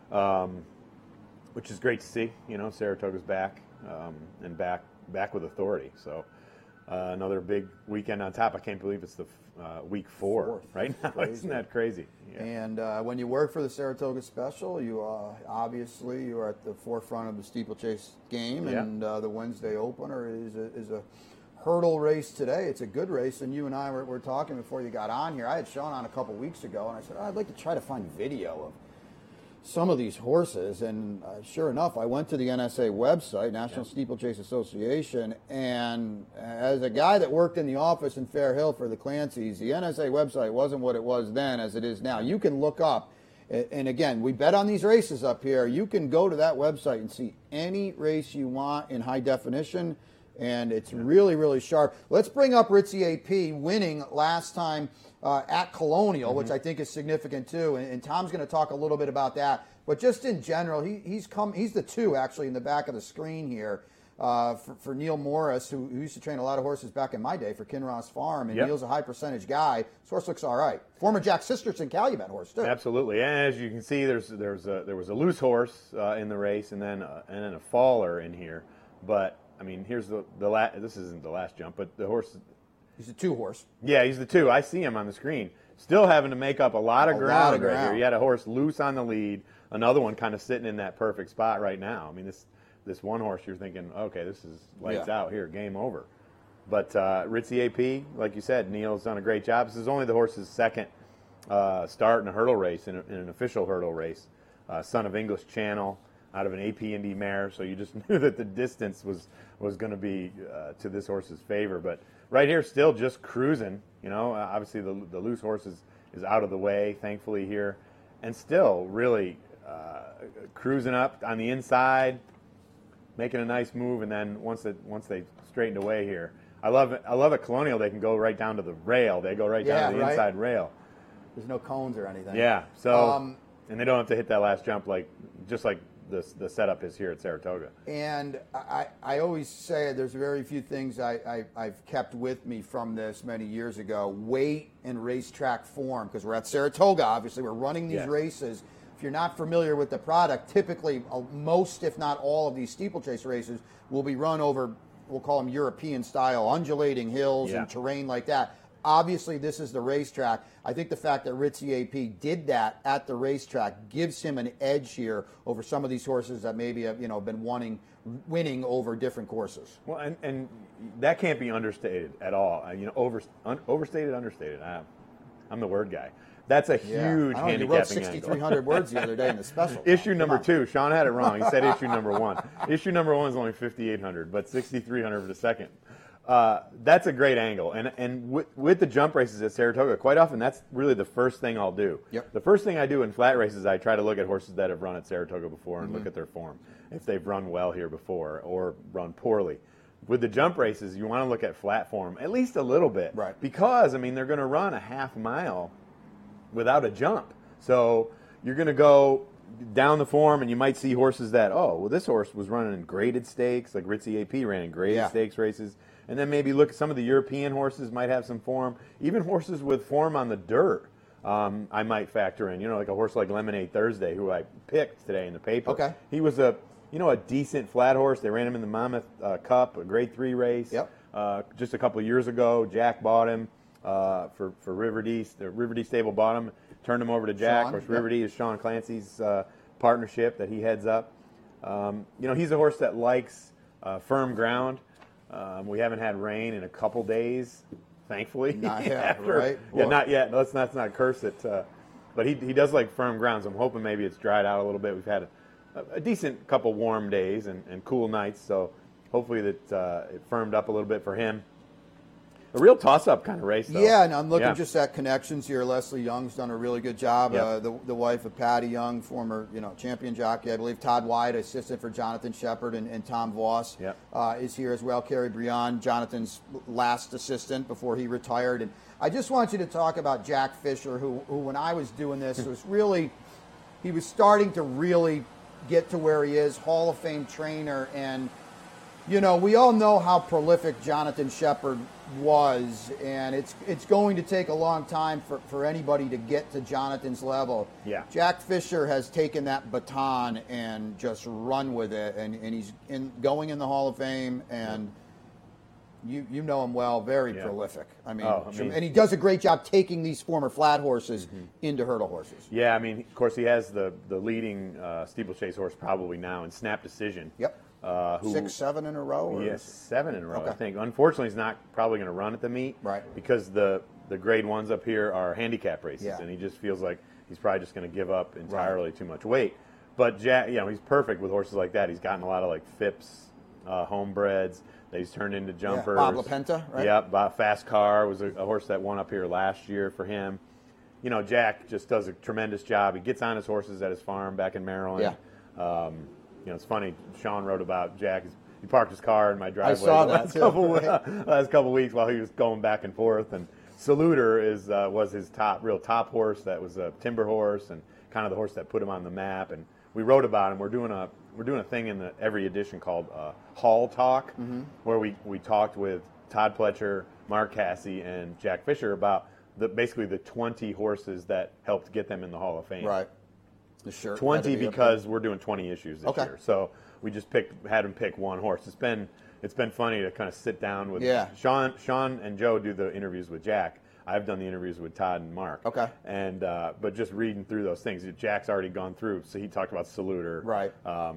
Which is great to see. Saratoga's back and back with authority. So another big weekend on top. I can't believe it's the week 4 right now. Isn't that crazy? Yeah. And when you work for the Saratoga Special, you obviously you are at the forefront of the steeplechase game, and the Wednesday opener is a hurdle race today. It's a good race, and you and I were talking before you got on here. I had Sean on a couple weeks ago, and I said, I'd like to try to find video of some of these horses, and sure enough, I went to the NSA website, National Steeplechase Association, and as a guy that worked in the office in Fair Hill for the Clancys, the NSA website wasn't what it was then as it is now. You can look up, and again, we bet on these races up here. You can go to that website and see any race you want in high definition, and it's really, really sharp. Let's bring up Ritzy AP winning last time at Colonial, which I think is significant too. And Tom's going to talk a little bit about that. But just in general, he's the 2 actually in the back of the screen here for Neil Morris, who used to train a lot of horses back in my day for Kinross Farm. And Neil's a high percentage guy. This horse looks all right. Former Jack Sisterson Calumet horse too. Absolutely. And as you can see, there was a loose horse in the race, and then a faller in here, but. I mean, here's this isn't the last jump, but the horse. He's a 2 horse. Yeah, he's the 2. I see him on the screen. Still having to make up a lot of ground right here. You had a horse loose on the lead, another one kind of sitting in that perfect spot right now. I mean, this one horse, you're thinking, okay, this is lights out here, game over. But Ritzy AP, like you said, Neil's done a great job. This is only the horse's second start in a hurdle race, in an official hurdle race. Son of English Channel. Out of an AP Indy mare, so you just knew that the distance was going to be to this horse's favor. But right here, still just cruising. Obviously the loose horse is out of the way, thankfully here, and still really cruising up on the inside, making a nice move. And then once they straightened away here, I love at Colonial they can go right down to the rail. They go right down to the inside rail. There's no cones or anything. Yeah. So and they don't have to hit that last jump just like the setup is here at Saratoga. And I always say there's very few things I've kept with me from this many years ago. Weight and racetrack form, because we're at Saratoga, obviously. We're running these races. If you're not familiar with the product, typically most, if not all, of these steeplechase races will be run over, we'll call them European-style, undulating hills and terrain like that. Obviously, this is the racetrack. I think the fact that Ritzy AP did that at the racetrack gives him an edge here over some of these horses that maybe have been winning over different courses. Well, and that can't be understated at all. Overstated, understated. I'm the word guy. That's a Yeah. huge I don't know, you handicapping wrote 6,300 words the other day in the special. Issue Come number on. 2. Sean had it wrong. He said issue number 1. Issue number 1 is only 5,800, but 6,300 for the second. That's a great angle. And with the jump races at Saratoga, quite often that's really the first thing I'll do. Yep. The first thing I do in flat races, I try to look at horses that have run at Saratoga before and look at their form, if they've run well here before or run poorly. With the jump races, you want to look at flat form at least a little bit. Right. Because, I mean, they're going to run a half mile without a jump. So you're going to go down the form, and you might see horses that, oh, well, this horse was running in graded stakes, like Ritzy AP ran in graded Yeah. stakes races. And then maybe look at some of the European horses might have some form. Even horses with form on the dirt, I might factor in. You know, like a horse like Lemonade Thursday, who I picked today in the paper. Okay. He was a decent flat horse. They ran him in the Monmouth Cup, a Grade 3 race. Yep. Just a couple of years ago, Jack bought him for Riverdee. The Riverdee stable bought him, turned him over to Jack. Sean, Of course, yep. Riverdee is Sean Clancy's partnership that he heads up. He's a horse that likes firm ground. We haven't had rain in a couple days, thankfully. Not yet, right? Yeah, Well- not yet. Let's not curse it. But he does like firm ground, so I'm hoping maybe it's dried out a little bit. We've had a decent couple warm days and cool nights, so hopefully that it firmed up a little bit for him. A real toss-up kind of race, though. Yeah, and I'm looking Yeah. just at connections here. Leslie Young's done a really good job. Yep. The wife of Patty Young, former champion jockey, I believe. Todd White, assistant for Jonathan Shepard, and Tom Voss Yep. is here as well. Kerry Briand, Jonathan's last assistant before he retired. And I just want you to talk about Jack Fisher, who when I was doing this he was starting to really get to where he is, Hall of Fame trainer, and we all know how prolific Jonathan Shepard was, and it's going to take a long time for anybody to get to Jonathan's level. Yeah. Jack Fisher has taken that baton and just run with it, and he's going in the Hall of Fame, and you know him well, very Yeah. prolific. mean- And he does a great job taking these former flat horses into hurdle horses. Yeah, I mean, of course, he has the leading steeplechase horse probably now in Snap Decision. Yep. 6, 7 in a row? Or Yes, 7 in a row, Okay. I think. Unfortunately, he's not probably going to run at the meet. Right. Because the grade 1s up here are handicap races, Yeah. and he just feels like he's probably just going to give up entirely too much weight. But Jack, he's perfect with horses like that. He's gotten a lot of like Phipps homebreds that he's turned into jumpers. Bob LaPenta, right? Yep, Fast Car was a horse that won up here last year for him. Jack just does a tremendous job. He gets on his horses at his farm back in Maryland. Yeah. It's funny. Sean wrote about Jack. He parked his car in my driveway saw the that, last too. last couple weeks while he was going back and forth. And Saluter was his real top horse. That was a timber horse and kind of the horse that put him on the map. And we wrote about him. We're doing a thing in every edition called Hall Talk, where we talked with Todd Pletcher, Mark Cassie, and Jack Fisher about basically the 20 horses that helped get them in the Hall of Fame. Right. The shirt. 20 had to be up because we're doing 20 issues this Okay. year. So we just had him pick one horse. It's been funny to kind of sit down with Sean and Joe do the interviews with Jack. I've done the interviews with Todd and Mark. Okay. And but just reading through those things, Jack's already gone through. So he talked about Saluter, Right.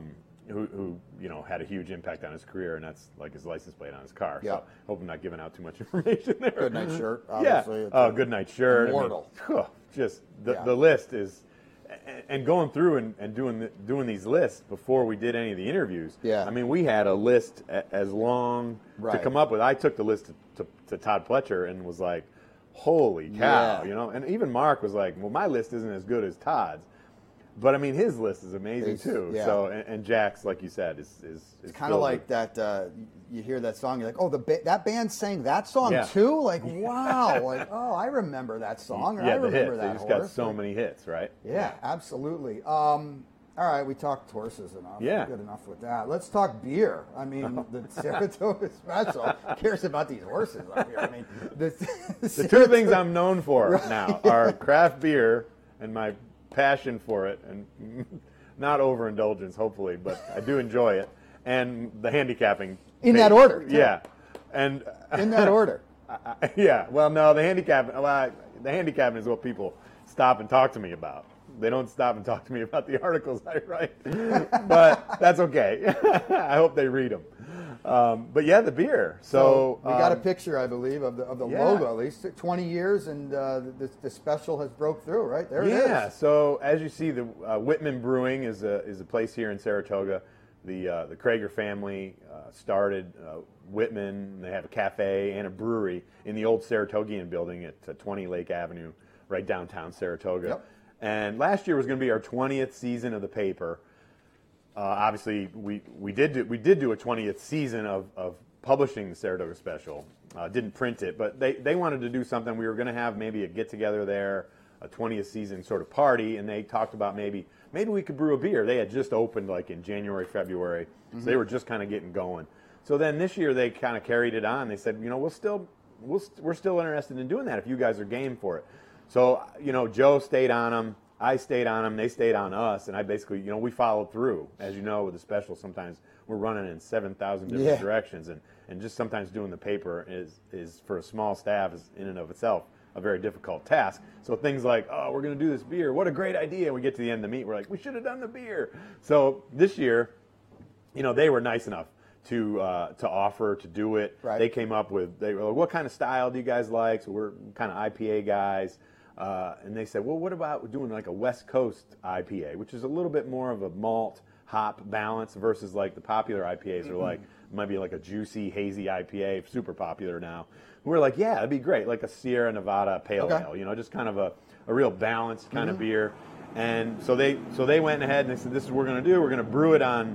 Who had a huge impact on his career, and that's like his license plate on his car. Yeah. So hope I'm not giving out too much information there. Good night shirt, Yeah. obviously. It's Oh, good night shirt. immortal. Just the Yeah. list is. And going through and doing these lists before we did any of the interviews, Yeah. I mean, we had a list as long to Right. come up with. I took the list to Todd Pletcher and was like, holy cow, Yeah. And even Mark was like, well, my list isn't as good as Todd's. But, I mean, his list is amazing, It's- too. yeah. So, and Jack's, like you said, is It's kind of like that. You hear that song, you're like, oh, that band sang that song Yeah. too. Like, wow. Like, oh, I remember that song. Or I the remember hits. that They just horse. got so many hits, right? Yeah, absolutely. All right, we talked horses enough. Yeah. Good enough with that. Let's talk beer. I mean, the Saratoga Special cares about these horses up here. I mean, The two things I'm known for now are craft beer and my passion for it, and not overindulgence, hopefully, but I do enjoy it, and the handicapping. In that order, too. Yeah. And in that order. yeah. Well, no, the handicapping is what people stop and talk to me about. They don't stop and talk to me about the articles I write, but that's okay. I hope they read them. But yeah, the beer. So we got a picture, I believe, of the yeah. logo. At least 20 years, and the special has broke through. Right there, it is. Yeah. So as you see, the Whitman Brewing is a place here in Saratoga. The Krager family started Whitman. They have a cafe and a brewery in the old Saratogian building at 20 Lake Avenue, right downtown Saratoga. Yep. And last year was going to be our 20th season of the paper. Obviously, we did do a 20th season of publishing the Saratoga Special. Didn't print it, but they wanted to do something. We were going to have maybe a get together there, a 20th season sort of party, and they talked about maybe we could brew a beer. They had just opened like in January, February, so they were just kind of getting going. So then this year they kind of carried it on. They said, we're still interested in doing that if you guys are game for it. So Joe stayed on them. I stayed on them, they stayed on us, and I basically, we followed through. As you know, with the special, sometimes we're running in 7,000 different directions, and just sometimes doing the paper is for a small staff, is in and of itself a very difficult task. So things like, oh, we're going to do this beer, what a great idea. We get to the end of the meet, we're like, we should have done the beer. So this year, they were nice enough to offer to do it. Right. They came up with, they were like, what kind of style do you guys like? So we're kind of IPA guys. And they said, well, what about doing like a West Coast IPA, which is a little bit more of a malt hop balance versus like the popular IPAs are like, might be like a juicy, hazy IPA, super popular now. We're like, yeah, that'd be great, like a Sierra Nevada Pale Ale, just kind of a real balanced kind of beer. And so they went ahead and they said, this is what we're going to do. We're going to brew it on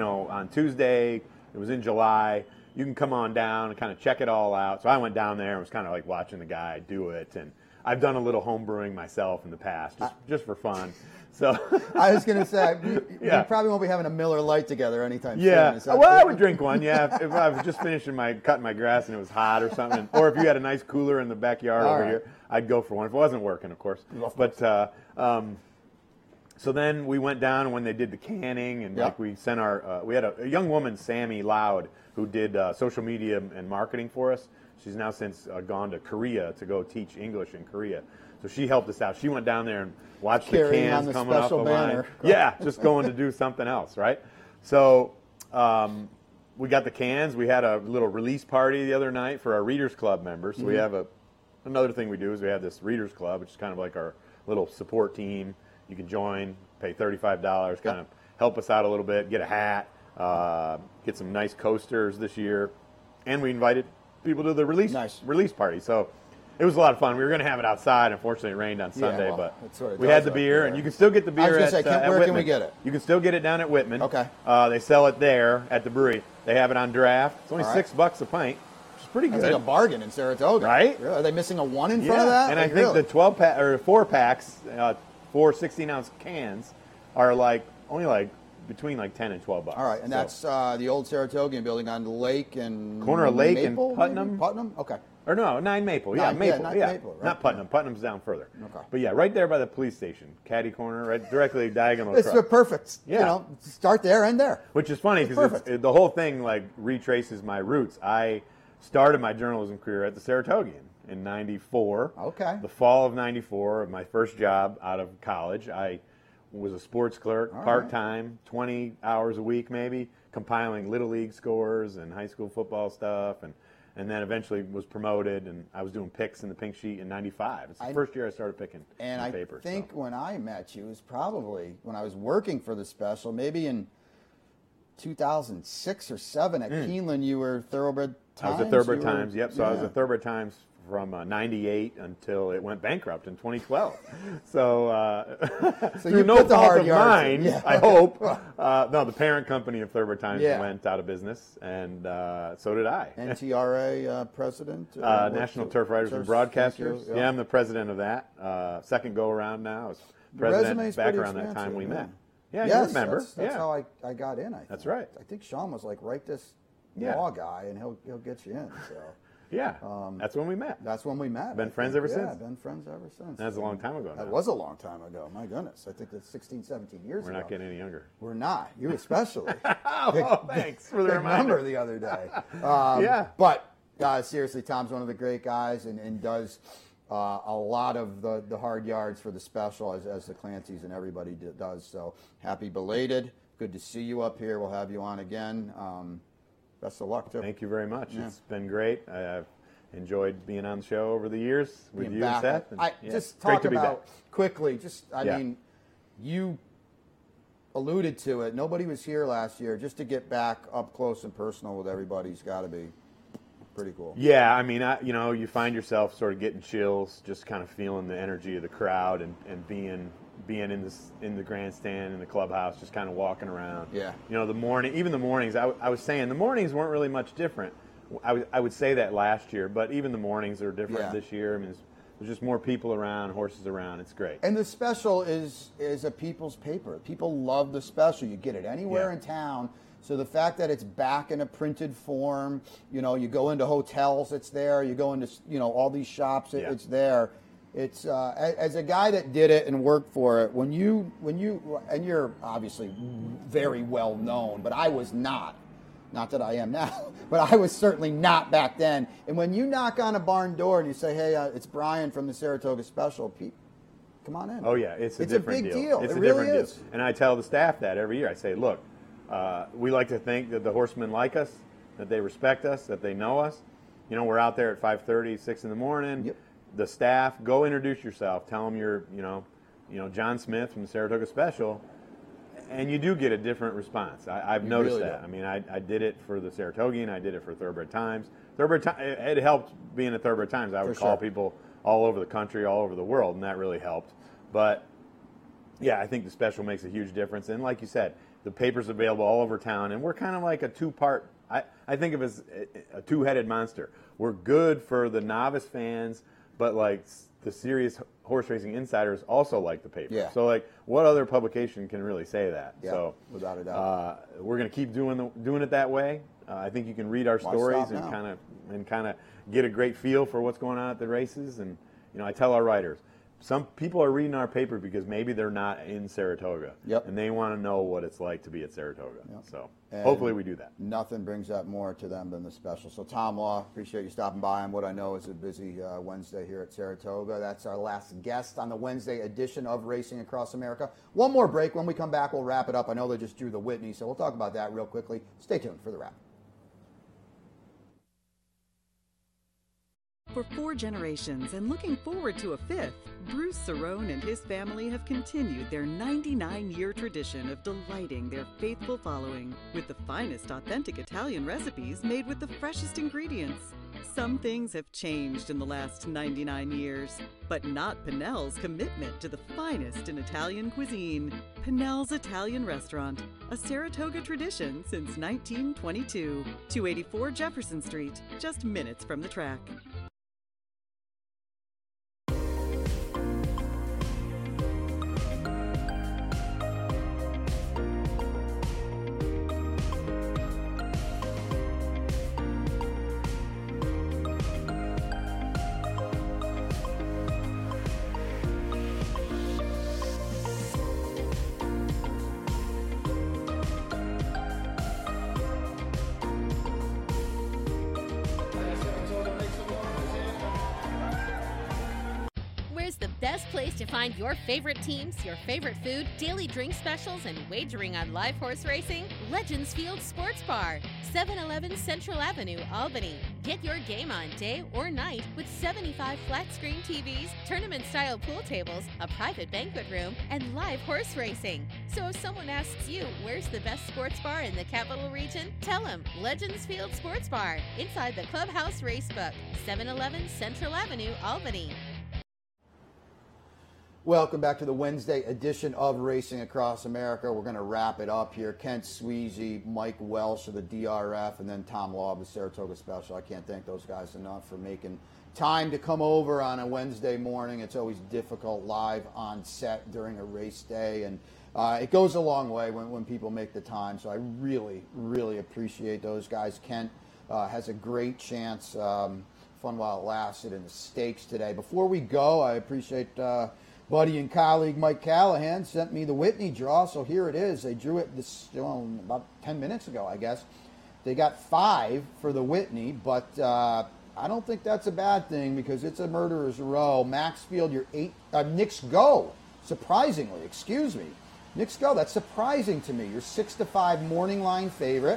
Tuesday. It was in July. You can come on down and kind of check it all out. So I went down there and was kind of like watching the guy do it. And I've done a little home brewing myself in the past, just for fun. So I was going to say, we probably won't be having a Miller Lite together anytime soon. Yeah, well, I would drink one, if I was just finishing cutting my grass and it was hot or something. Or if you had a nice cooler in the backyard over here, I'd go for one. If it wasn't working, of course. But so then we went down when they did the canning, and like we sent we had a young woman, Sammy Loud, who did social media and marketing for us. She's now since gone to Korea to go teach English in Korea. So she helped us out. She went down there and watched the cans coming off the line. Yeah, just going to do something else, right? So we got the cans. We had a little release party the other night for our Readers Club members. So we have another thing we do is we have this Readers Club, which is kind of like our little support team. You can join, pay $35, kind of help us out a little bit, get a hat, get some nice coasters this year. And we invited people to the release party. So it was a lot of fun. We were going to have it outside. Unfortunately, it rained on Sunday, but we had the beer, and you can still get the beer at Whitman. Where can we get it? You can still get it down at Whitman. Okay. They sell it there at the brewery. They have it on draft. It's only $6 a pint, which is pretty good. That's like a bargain in Saratoga, right? Are they missing a one in front of that? And I think the 12-pack or 4-packs, 4 16-ounce cans, are only between $10 and $12. All right, and that's the old Saratogian building on Lake and corner of Lake Maple, and Putnam. Maybe? Putnam, okay. Or no, 9 Maple. Maple, Maple, right? Not Putnam. Putnam's down further. Okay. But yeah, right there by the police station, caddy corner, right directly diagonal. It's perfect. Yeah. Start there and there. Which is funny because the whole thing retraces my roots. I started my journalism career at the Saratogian in '94. Okay. The fall of '94, my first job out of college, I was a sports clerk, part-time, 20 hours a week maybe, compiling Little League scores and high school football stuff, and then eventually was promoted, and I was doing picks in the Pink Sheet in '95. It's the first year I started picking in the paper. And I think when I met you was probably when I was working for the special, maybe in 2006 or 7 at Keeneland, you were Thoroughbred Times? I was at Thoroughbred Times, yep. So I was at Thoroughbred Times from '98 until it went bankrupt in 2012. So through no fault of mine, I hope. No, the parent company of Thoroughbred Times went out of business, and so did I. NTRA president? National Turf Writers and Broadcasters. Yeah, I'm the president of that. Second go-around now. I was president back around that time we met. Yeah, you remember. That's how I got in, I think. That's right. I think Sean was like, write this law guy, and he'll get you in, so... Yeah, that's when we met. That's when we met. Been friends ever since. Yeah, been friends ever since. That's a long time ago now. That was a long time ago. My goodness. I think that's 16, 17 years ago. We're not getting any younger. We're not. You especially. Thanks for the reminder. The other day. But, seriously, Tom's one of the great guys and does a lot of the hard yards for the special as the Clancy's and everybody does. So, happy belated. Good to see you up here. We'll have you on again. Best of luck, too. Thank you very much. Yeah. It's been great. I've enjoyed being on the show over the years with you back. and Seth. Just great talk to be about back. quickly. I mean, you alluded to it. Nobody was here last year. Just to get back up close and personal with everybody's got to be pretty cool. Yeah, I mean, you find yourself sort of getting chills, just kind of feeling the energy of the crowd and being in the grandstand, in the clubhouse, just kind of walking around. Yeah. The mornings, I was saying the mornings weren't really much different. I would say that last year, but even the mornings are different this year. I mean, there's just more people around, horses around. It's great. And the special is a people's paper. People love the special. You get it anywhere in town. So the fact that it's back in a printed form, you go into hotels, it's there. You go into, all these shops, it's there. It's as a guy that did it and worked for it. When you and you're obviously very well known, but I was not. Not that I am now, but I was certainly not back then. And when you knock on a barn door and you say, "Hey, it's Brian from the Saratoga Special," come on in. Oh yeah, it's a big deal. deal. It's it a really different is. deal. And I tell the staff that every year. I say, look, we like to think that the horsemen like us, that they respect us, that they know us. We're out there at 5:30, 6 in the morning. Yep. The staff, go introduce yourself. Tell them you're, John Smith from the Saratoga Special. And you do get a different response. I've noticed really that. do. I mean, I did it for the Saratogian. I did it for Thoroughbred Times. It helped being at Thoroughbred Times. I would call people all over the country, all over the world, and that really helped. But, yeah, I think the special makes a huge difference. And like you said, the paper's available all over town, and we're kind of like a two-part. I think of it as a two-headed monster. We're good for the novice fans, but like the serious horse racing insiders also like the paper. Yeah. So like, what other publication can really say that? Yeah, so without a doubt. we're going to keep doing it that way. I think you can read our stories and kind of get a great feel for what's going on at the races. And I tell our writers, some people are reading our paper because maybe they're not in Saratoga, and they want to know what it's like to be at Saratoga. So hopefully we do that. Nothing brings that more to them than the special. So Tom Law, appreciate you stopping by on what I know is a busy Wednesday here at Saratoga. That's our last guest on the Wednesday edition of Racing Across America. One more break. When we come back, we'll wrap it up. I know they just drew the Whitney, so we'll talk about that real quickly. Stay tuned for the wrap. For 4 generations and looking forward to a 5th, Bruce Cerrone and his family have continued their 99-year tradition of delighting their faithful following with the finest authentic Italian recipes made with the freshest ingredients. Some things have changed in the last 99 years, but not Pinnell's commitment to the finest in Italian cuisine. Pinnell's Italian Restaurant, a Saratoga tradition since 1922. 284 Jefferson Street, just minutes from the track. Best place to find your favorite teams, your favorite food, daily drink specials, and wagering on live horse racing? Legends Field Sports Bar, 711 Central Avenue, Albany. Get your game on day or night with 75 flat-screen TVs, tournament-style pool tables, a private banquet room, and live horse racing. So if someone asks you, where's the best sports bar in the Capital Region? Tell them Legends Field Sports Bar, inside the Clubhouse Racebook, 711 Central Avenue, Albany. Welcome back to the Wednesday edition of Racing Across America. We're going to wrap it up here. Kent Sweezy, Mike Welsh of the DRF, and then Tom Law of the Saratoga Special. I can't thank those guys enough for making time to come over on a Wednesday morning. It's always difficult live on set during a race day, and it goes a long way when people make the time. So I really, really appreciate those guys. Kent has a great chance, fun while it lasted, in the stakes today. Before we go, I appreciate buddy and colleague Mike Callahan sent me the Whitney draw, so here it is. They drew it about 10 minutes ago, I guess. They got 5 for the Whitney, but I don't think that's a bad thing because it's a murderer's row. Maxfield, you're 8. Knicks Go, surprisingly, excuse me. Knicks Go, that's surprising to me. You're 6-5 morning line favorite.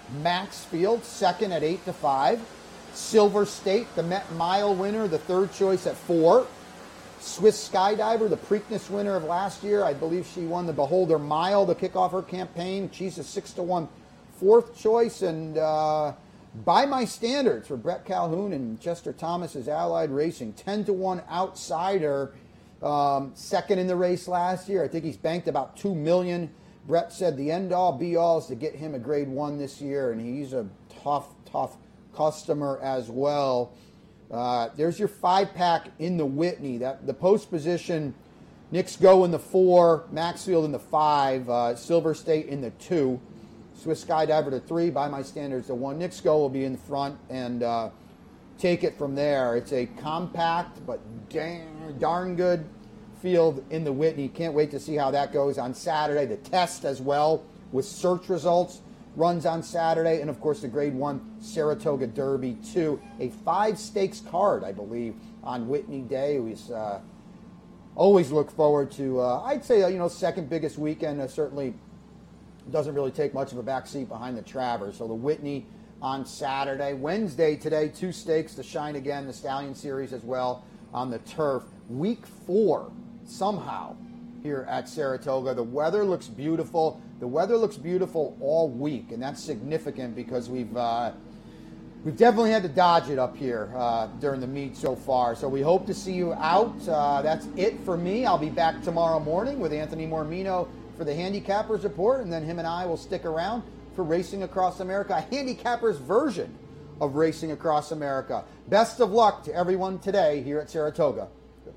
Maxfield, second at 8-5. Silver State, the Met Mile winner, the third choice at 4. Swiss Skydiver, the Preakness winner of last year. I believe she won the Beholder Mile to kick off her campaign. She's a 6-1 fourth choice. And by my standards for Brett Calhoun and Chester Thomas's Allied Racing, 10-1 outsider. Second in the race last year. I think he's banked about $2 million. Brett said the end-all, be-all is to get him a Grade 1 this year, and he's a tough customer as well. There's your 5-pack in the Whitney. The post position, Knicks Go in the 4, Maxfield in the 5, Silver State in the 2, Swiss Skydiver to 3, by my standards the 1. Knicks Go will be in the front and take it from there. It's a compact but darn good field in the Whitney. Can't wait to see how that goes on Saturday. The test as well with search results runs on Saturday. And, of course, the Grade 1 Saratoga Derby 2. A 5-stakes card, I believe, on Whitney Day. We always look forward to, I'd say, second biggest weekend. Certainly doesn't really take much of a back seat behind the Travers. So the Whitney on Saturday. Wednesday today, 2 stakes to shine again. The Stallion Series as well on the turf. Week 4 somehow here at Saratoga. The weather looks beautiful. The weather looks beautiful all week, and that's significant because we've definitely had to dodge it up here during the meet so far. So we hope to see you out. That's it for me. I'll be back tomorrow morning with Anthony Mormino for the Handicappers Report, and then him and I will stick around for Racing Across America, a handicappers version of Racing Across America. Best of luck to everyone today here at Saratoga.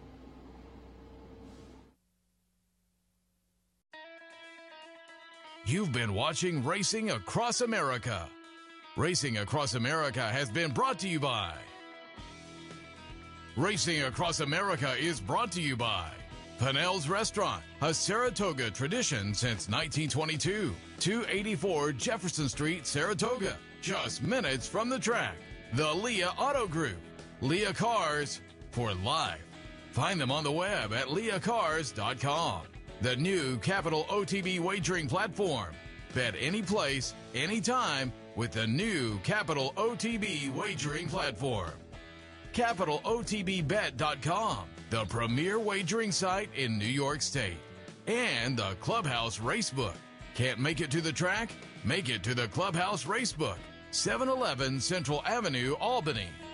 You've been watching Racing Across America. Racing Across America has been brought to you by. Racing Across America is brought to you by Pinnell's Restaurant, a Saratoga tradition since 1922. 284 Jefferson Street, Saratoga, just minutes from the track. The Leah Auto Group, Leah Cars for life. Find them on the web at leahcars.com. The new Capital OTB wagering platform. Bet any place, anytime with the new Capital OTB wagering platform. CapitalOTBBet.com, the premier wagering site in New York State. And the Clubhouse Racebook. Can't make it to the track? Make it to the Clubhouse Racebook, 711 Central Avenue, Albany.